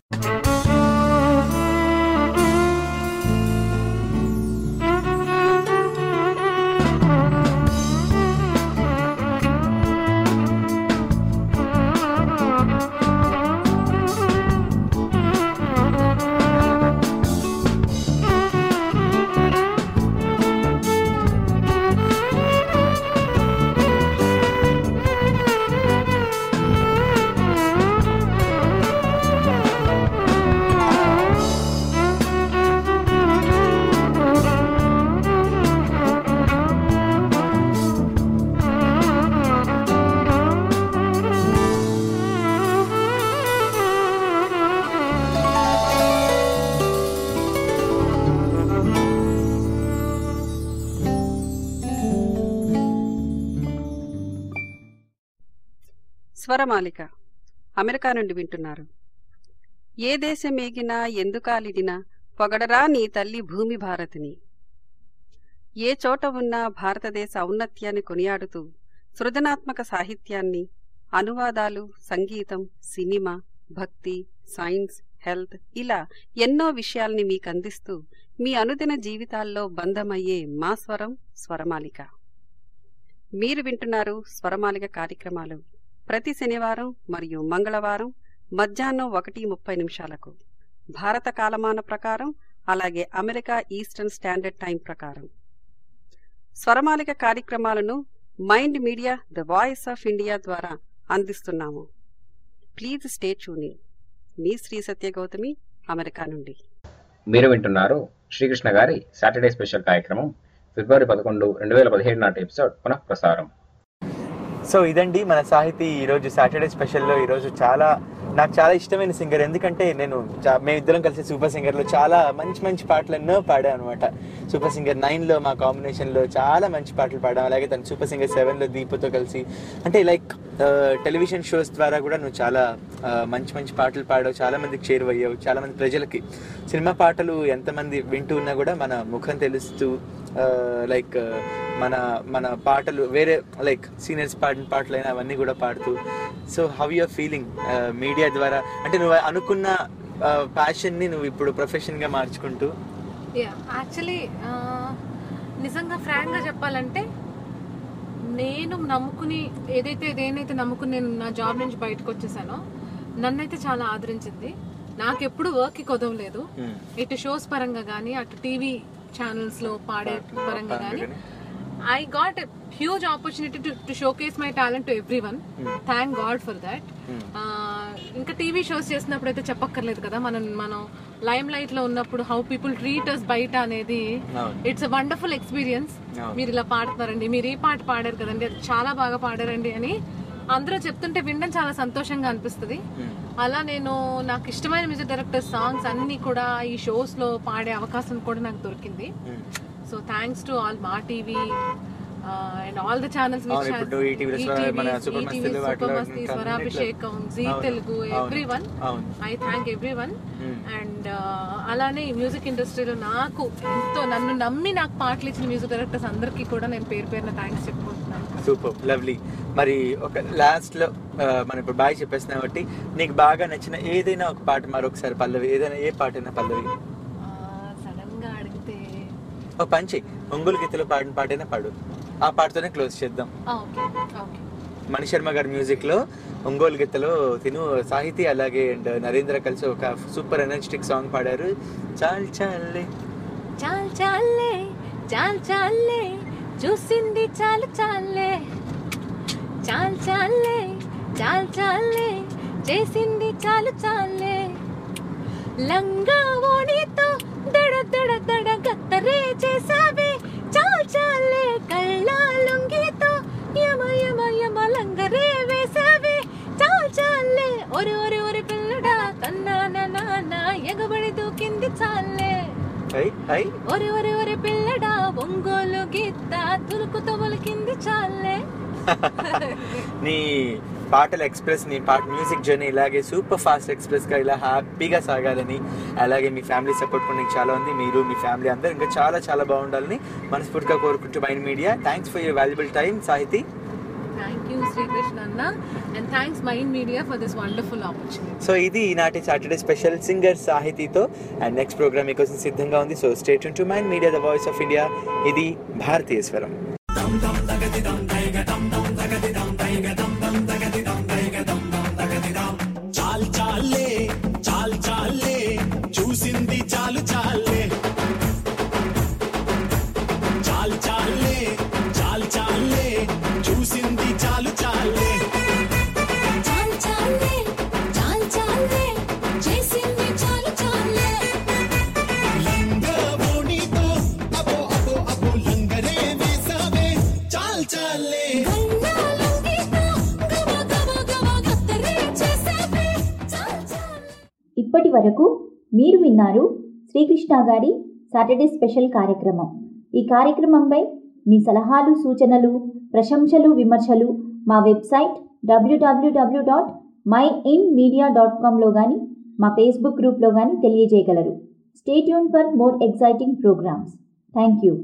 Speaker 6: స్వరమాలిక అమెరికా నుండి వింటున్నారు. ఏ దేశమేగినా ఎందుకాలిడినా పొగడరా నీ తల్లి భూమి భారతిని. ఏ చోట ఉన్నా భారతదేశ ఔన్నత్యాన్ని కొనియాడుతూ సృజనాత్మక సాహిత్యాన్ని, అనువాదాలు, సంగీతం, సినిమా, భక్తి, సైన్స్, హెల్త్ ఇలా ఎన్నో విషయాల్ని మీకందిస్తూ మీ అనుదిన జీవితాల్లో బంధమయ్యే మా స్వరం స్వరమాలిక. మీరు వింటున్నారు స్వరమాలిక కార్యక్రమాలు ప్రతి శనివారం మరియు మంగళవారం మధ్యాహ్నం ఒకటి ముప్పై నిమిషాలకు భారత కాలమాన ప్రకారం, అలాగే అమెరికా ఈస్టర్న్ స్టాండర్డ్ టైం ప్రకారం. స్వరమాలిక కార్యక్రమాలను mind media the voice of India ద్వారా అందిస్తున్నాము. Please stay tuning. మీ శ్రీ సత్య గౌతమి, అమెరికా నుండి.
Speaker 1: మీరు వింటున్నారు శ్రీకృష్ణ గారి సాటర్డే స్పెషల్ కార్యక్రమం ఫిబ్రవరి పదకొండు రెండు వేల పదిహేడు నాటి ఎపిసోడ్ పునః ప్రసారం.
Speaker 3: సో ఇదండి మన సాహితీ ఈరోజు సాటర్డే స్పెషల్లో. ఈరోజు చాలా నాకు చాలా ఇష్టమైన సింగర్, ఎందుకంటే నేను మేమిద్దరం కలిసి సూపర్ సింగర్లో చాలా మంచి మంచి పాటలు ఎన్నో పాడాం అనమాట. సూపర్ సింగర్ నైన్లో మా కాంబినేషన్లో చాలా మంచి పాటలు పాడాం. అలాగే తను సూపర్ సింగర్ సెవెన్లో దీపుతో కలిసి, అంటే లైక్ టెలివిజన్ షోస్ ద్వారా కూడా నువ్వు చాలా మంచి మంచి పాటలు పాడావు, చాలా మందికి చేరువయ్యావు, చాలా మంది ప్రజలకి. సినిమా పాటలు ఎంతమంది వింటూ ఉన్నా కూడా మన ముఖం తెలుస్తూ లైక్ మన మన పాటలు వేరే లైక్ సీనియర్స్ పాడిన పాటలైనా అవన్నీ కూడా పాడుతూ. So how you're feeling media ద్వారా, అంటే నువ్వు అనుకున్న ప్యాషన్ని నువ్వు ఇప్పుడు ప్రొఫెషన్గా మార్చుకుంటూ?
Speaker 4: యాక్చువల్లీ నిజంగా ఫ్రాంక్గా చెప్పాలంటే, నేను నమ్ముకుని ఏదైతే ఏదైతే నమ్ముకుని నేను నా జాబ్ నుంచి బయటకు వచ్చేసానో నన్నైతే చాలా ఆదరించింది. నాకు ఎప్పుడు వర్క్కి కుదవలేదు, ఇటు షోస్ పరంగా కానీ అటు టీవీ ఛానల్స్ లో పాడే పరంగా కానీ. I got a huge opportunity to, to showcase my talent to everyone. Mm. Thank God for that. ఇంకా టీవీ షోస్ చేసినప్పుడు అయితే చెప్పక్కర్లేదు కదా, మనం మనం లైమ్ లైట్ లో ఉన్నప్పుడు హౌ పీపుల్ ట్రీట్ అస్ బయట అనేది ఇట్స్ అ వండర్ఫుల్ ఎక్స్పీరియన్స్. మీరు ఇలా పాడుతున్నారండి, మీరు ఈ పాట పాడారు కదండి, అది చాలా బాగా పాడారండి అని అందరూ చెప్తుంటే వినడం చాలా సంతోషంగా అనిపిస్తుంది. అలా నేను నాకు ఇష్టమైన మ్యూజిక్ డైరెక్టర్ సాంగ్స్ అన్ని కూడా ఈ షోస్ లో పాడే అవకాశం కూడా నాకు దొరికింది. So thanks to all Maa TV and all the channels, Super Masti, Swarabhishekam, Zee Telugu, everyone. I thank everyone. And అలానే ఈ మ్యూజిక్ ఇండస్ట్రీలో నాకు ఎంతో నన్ను నమ్మి నాకు పాటలు ఇచ్చిన మ్యూజిక్ డైరెక్టర్స్ అందరికీ కూడా నేను పేరు పేరున థ్యాంక్స్ చెప్పుకుంటున్నాను.
Speaker 3: Super, lovely. మరి ఒక లాస్ట్ లో మనం ఇప్పుడు బాగా చెప్పేసిన కాబట్టి నీకు బాగా నచ్చిన ఏదైనా ఒక పాట మరొకసారి పల్లవి, ఏదైనా ఏ పాట అయినా పల్లవి
Speaker 4: సడన్ గా అడిగితే
Speaker 3: ఒక పంచి ఒంగోలు గీతలో పాడిన పాటైనా పాడు, ఆ పాటతోనే క్లోజ్ చేద్దాం. మణి శర్మ గారి మ్యూజిక్ లో ఒంగోలు గీతలో తిను సాహితీ అలాగే అండ్ నరేంద్ర కలిసి ఒక సూపర్ ఎనర్జెటిక్ సాంగ్ పాడారు. చాల్ చాలే
Speaker 4: చాల్ చాలే చాల్ చాలే చూసింది చాలు చాలే, చాల్ చాలే చాల్ చాలే చేసింది చాలు చాలే, లంగా ఓణితో దడ దడ దడ గత్తరే చేసావే, చాల్ చాలే కళ్ళ లొంగితో యమ యమ యమ లంగరే వేసావే, చాల్ చాలే ఒరి ఒరి ఒరి పిల్లడా కన్నా నాన్న ఎగబడి దూకింది చాలే, ఒరి ఒరి ఒరి పిల్లడా ఒంగోలు గీత తులుకుతో ఒలికింది చాలే.
Speaker 3: నీ పాటల ఎక్స్ప్రెస్, నీ పాట మ్యూజిక్ జర్నీ ఇలాగే సూపర్ ఫాస్ట్ ఎక్స్ప్రెస్గా ఇలా హ్యాపీగా సాగాలని, అలాగే మీ ఫ్యామిలీ సపోర్ట్ కూడా నీకు చాలా ఉంది, మీరు మీ ఫ్యామిలీ అందరూ ఇంకా చాలా చాలా బాగుండాలని మనస్ఫూర్తిగా కోరుకుంటూ mind media thanks for your valuable time. Sahithi,
Speaker 4: thank you Srikrishna అన్న, and thanks mind media for this wonderful opportunity.
Speaker 3: So ఇది ఈనాటి సాటర్డే స్పెషల్ సింగర్ సాహితీతో. అండ్ నెక్స్ట్ ప్రోగ్రామ్ మీకోసం సిద్ధంగా ఉంది. So stay tune to mind media the voice of India. ఇది భారతీయ స్వరం.
Speaker 12: చాల్ చాలే చాల్ చాలే చూసింది చాలు చాలే, చాల్ చాలే చాల్ చాలే చూసింది చాలు చాలే,
Speaker 5: చాల్ చాలే చాల్ చాలే చేసింది చాలు చాలే,
Speaker 12: లంగా ఓణితో అబో అబో అబో లంగరే వేసావే, చాల్ చాలే
Speaker 22: ఇప్పటి వరకు మీరు విన్నారు శ్రీకృష్ణ గారి సాటర్డే స్పెషల్ కార్యక్రమం. ఈ కార్యక్రమంపై మీ సలహాలు, సూచనలు, ప్రశంసలు, విమర్శలు మా వెబ్సైట్ డబ్ల్యూడబ్ల్యూడబ్ల్యూ dot my in media dot కామ్లో కానీ మా ఫేస్బుక్ గ్రూప్లో కానీ తెలియజేయగలరు. Stay tune for more exciting programmes. Thank you.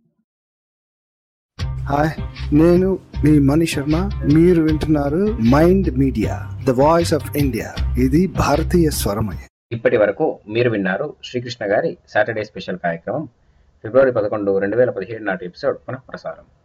Speaker 7: Hi, నేను మీ మణి శర్మ. మీరు వింటున్నారు mind media the voice of India. ఇది భారతీయ స్వరమయ.
Speaker 1: ఇప్పటి వరకు మీరు విన్నారు శ్రీకృష్ణ గారి సాటర్డే స్పెషల్ కార్యక్రమం ఫిబ్రవరి పదకొండు రెండు వేల పదిహేడు నాటి ఎపిసోడ్ పునః ప్రసారం.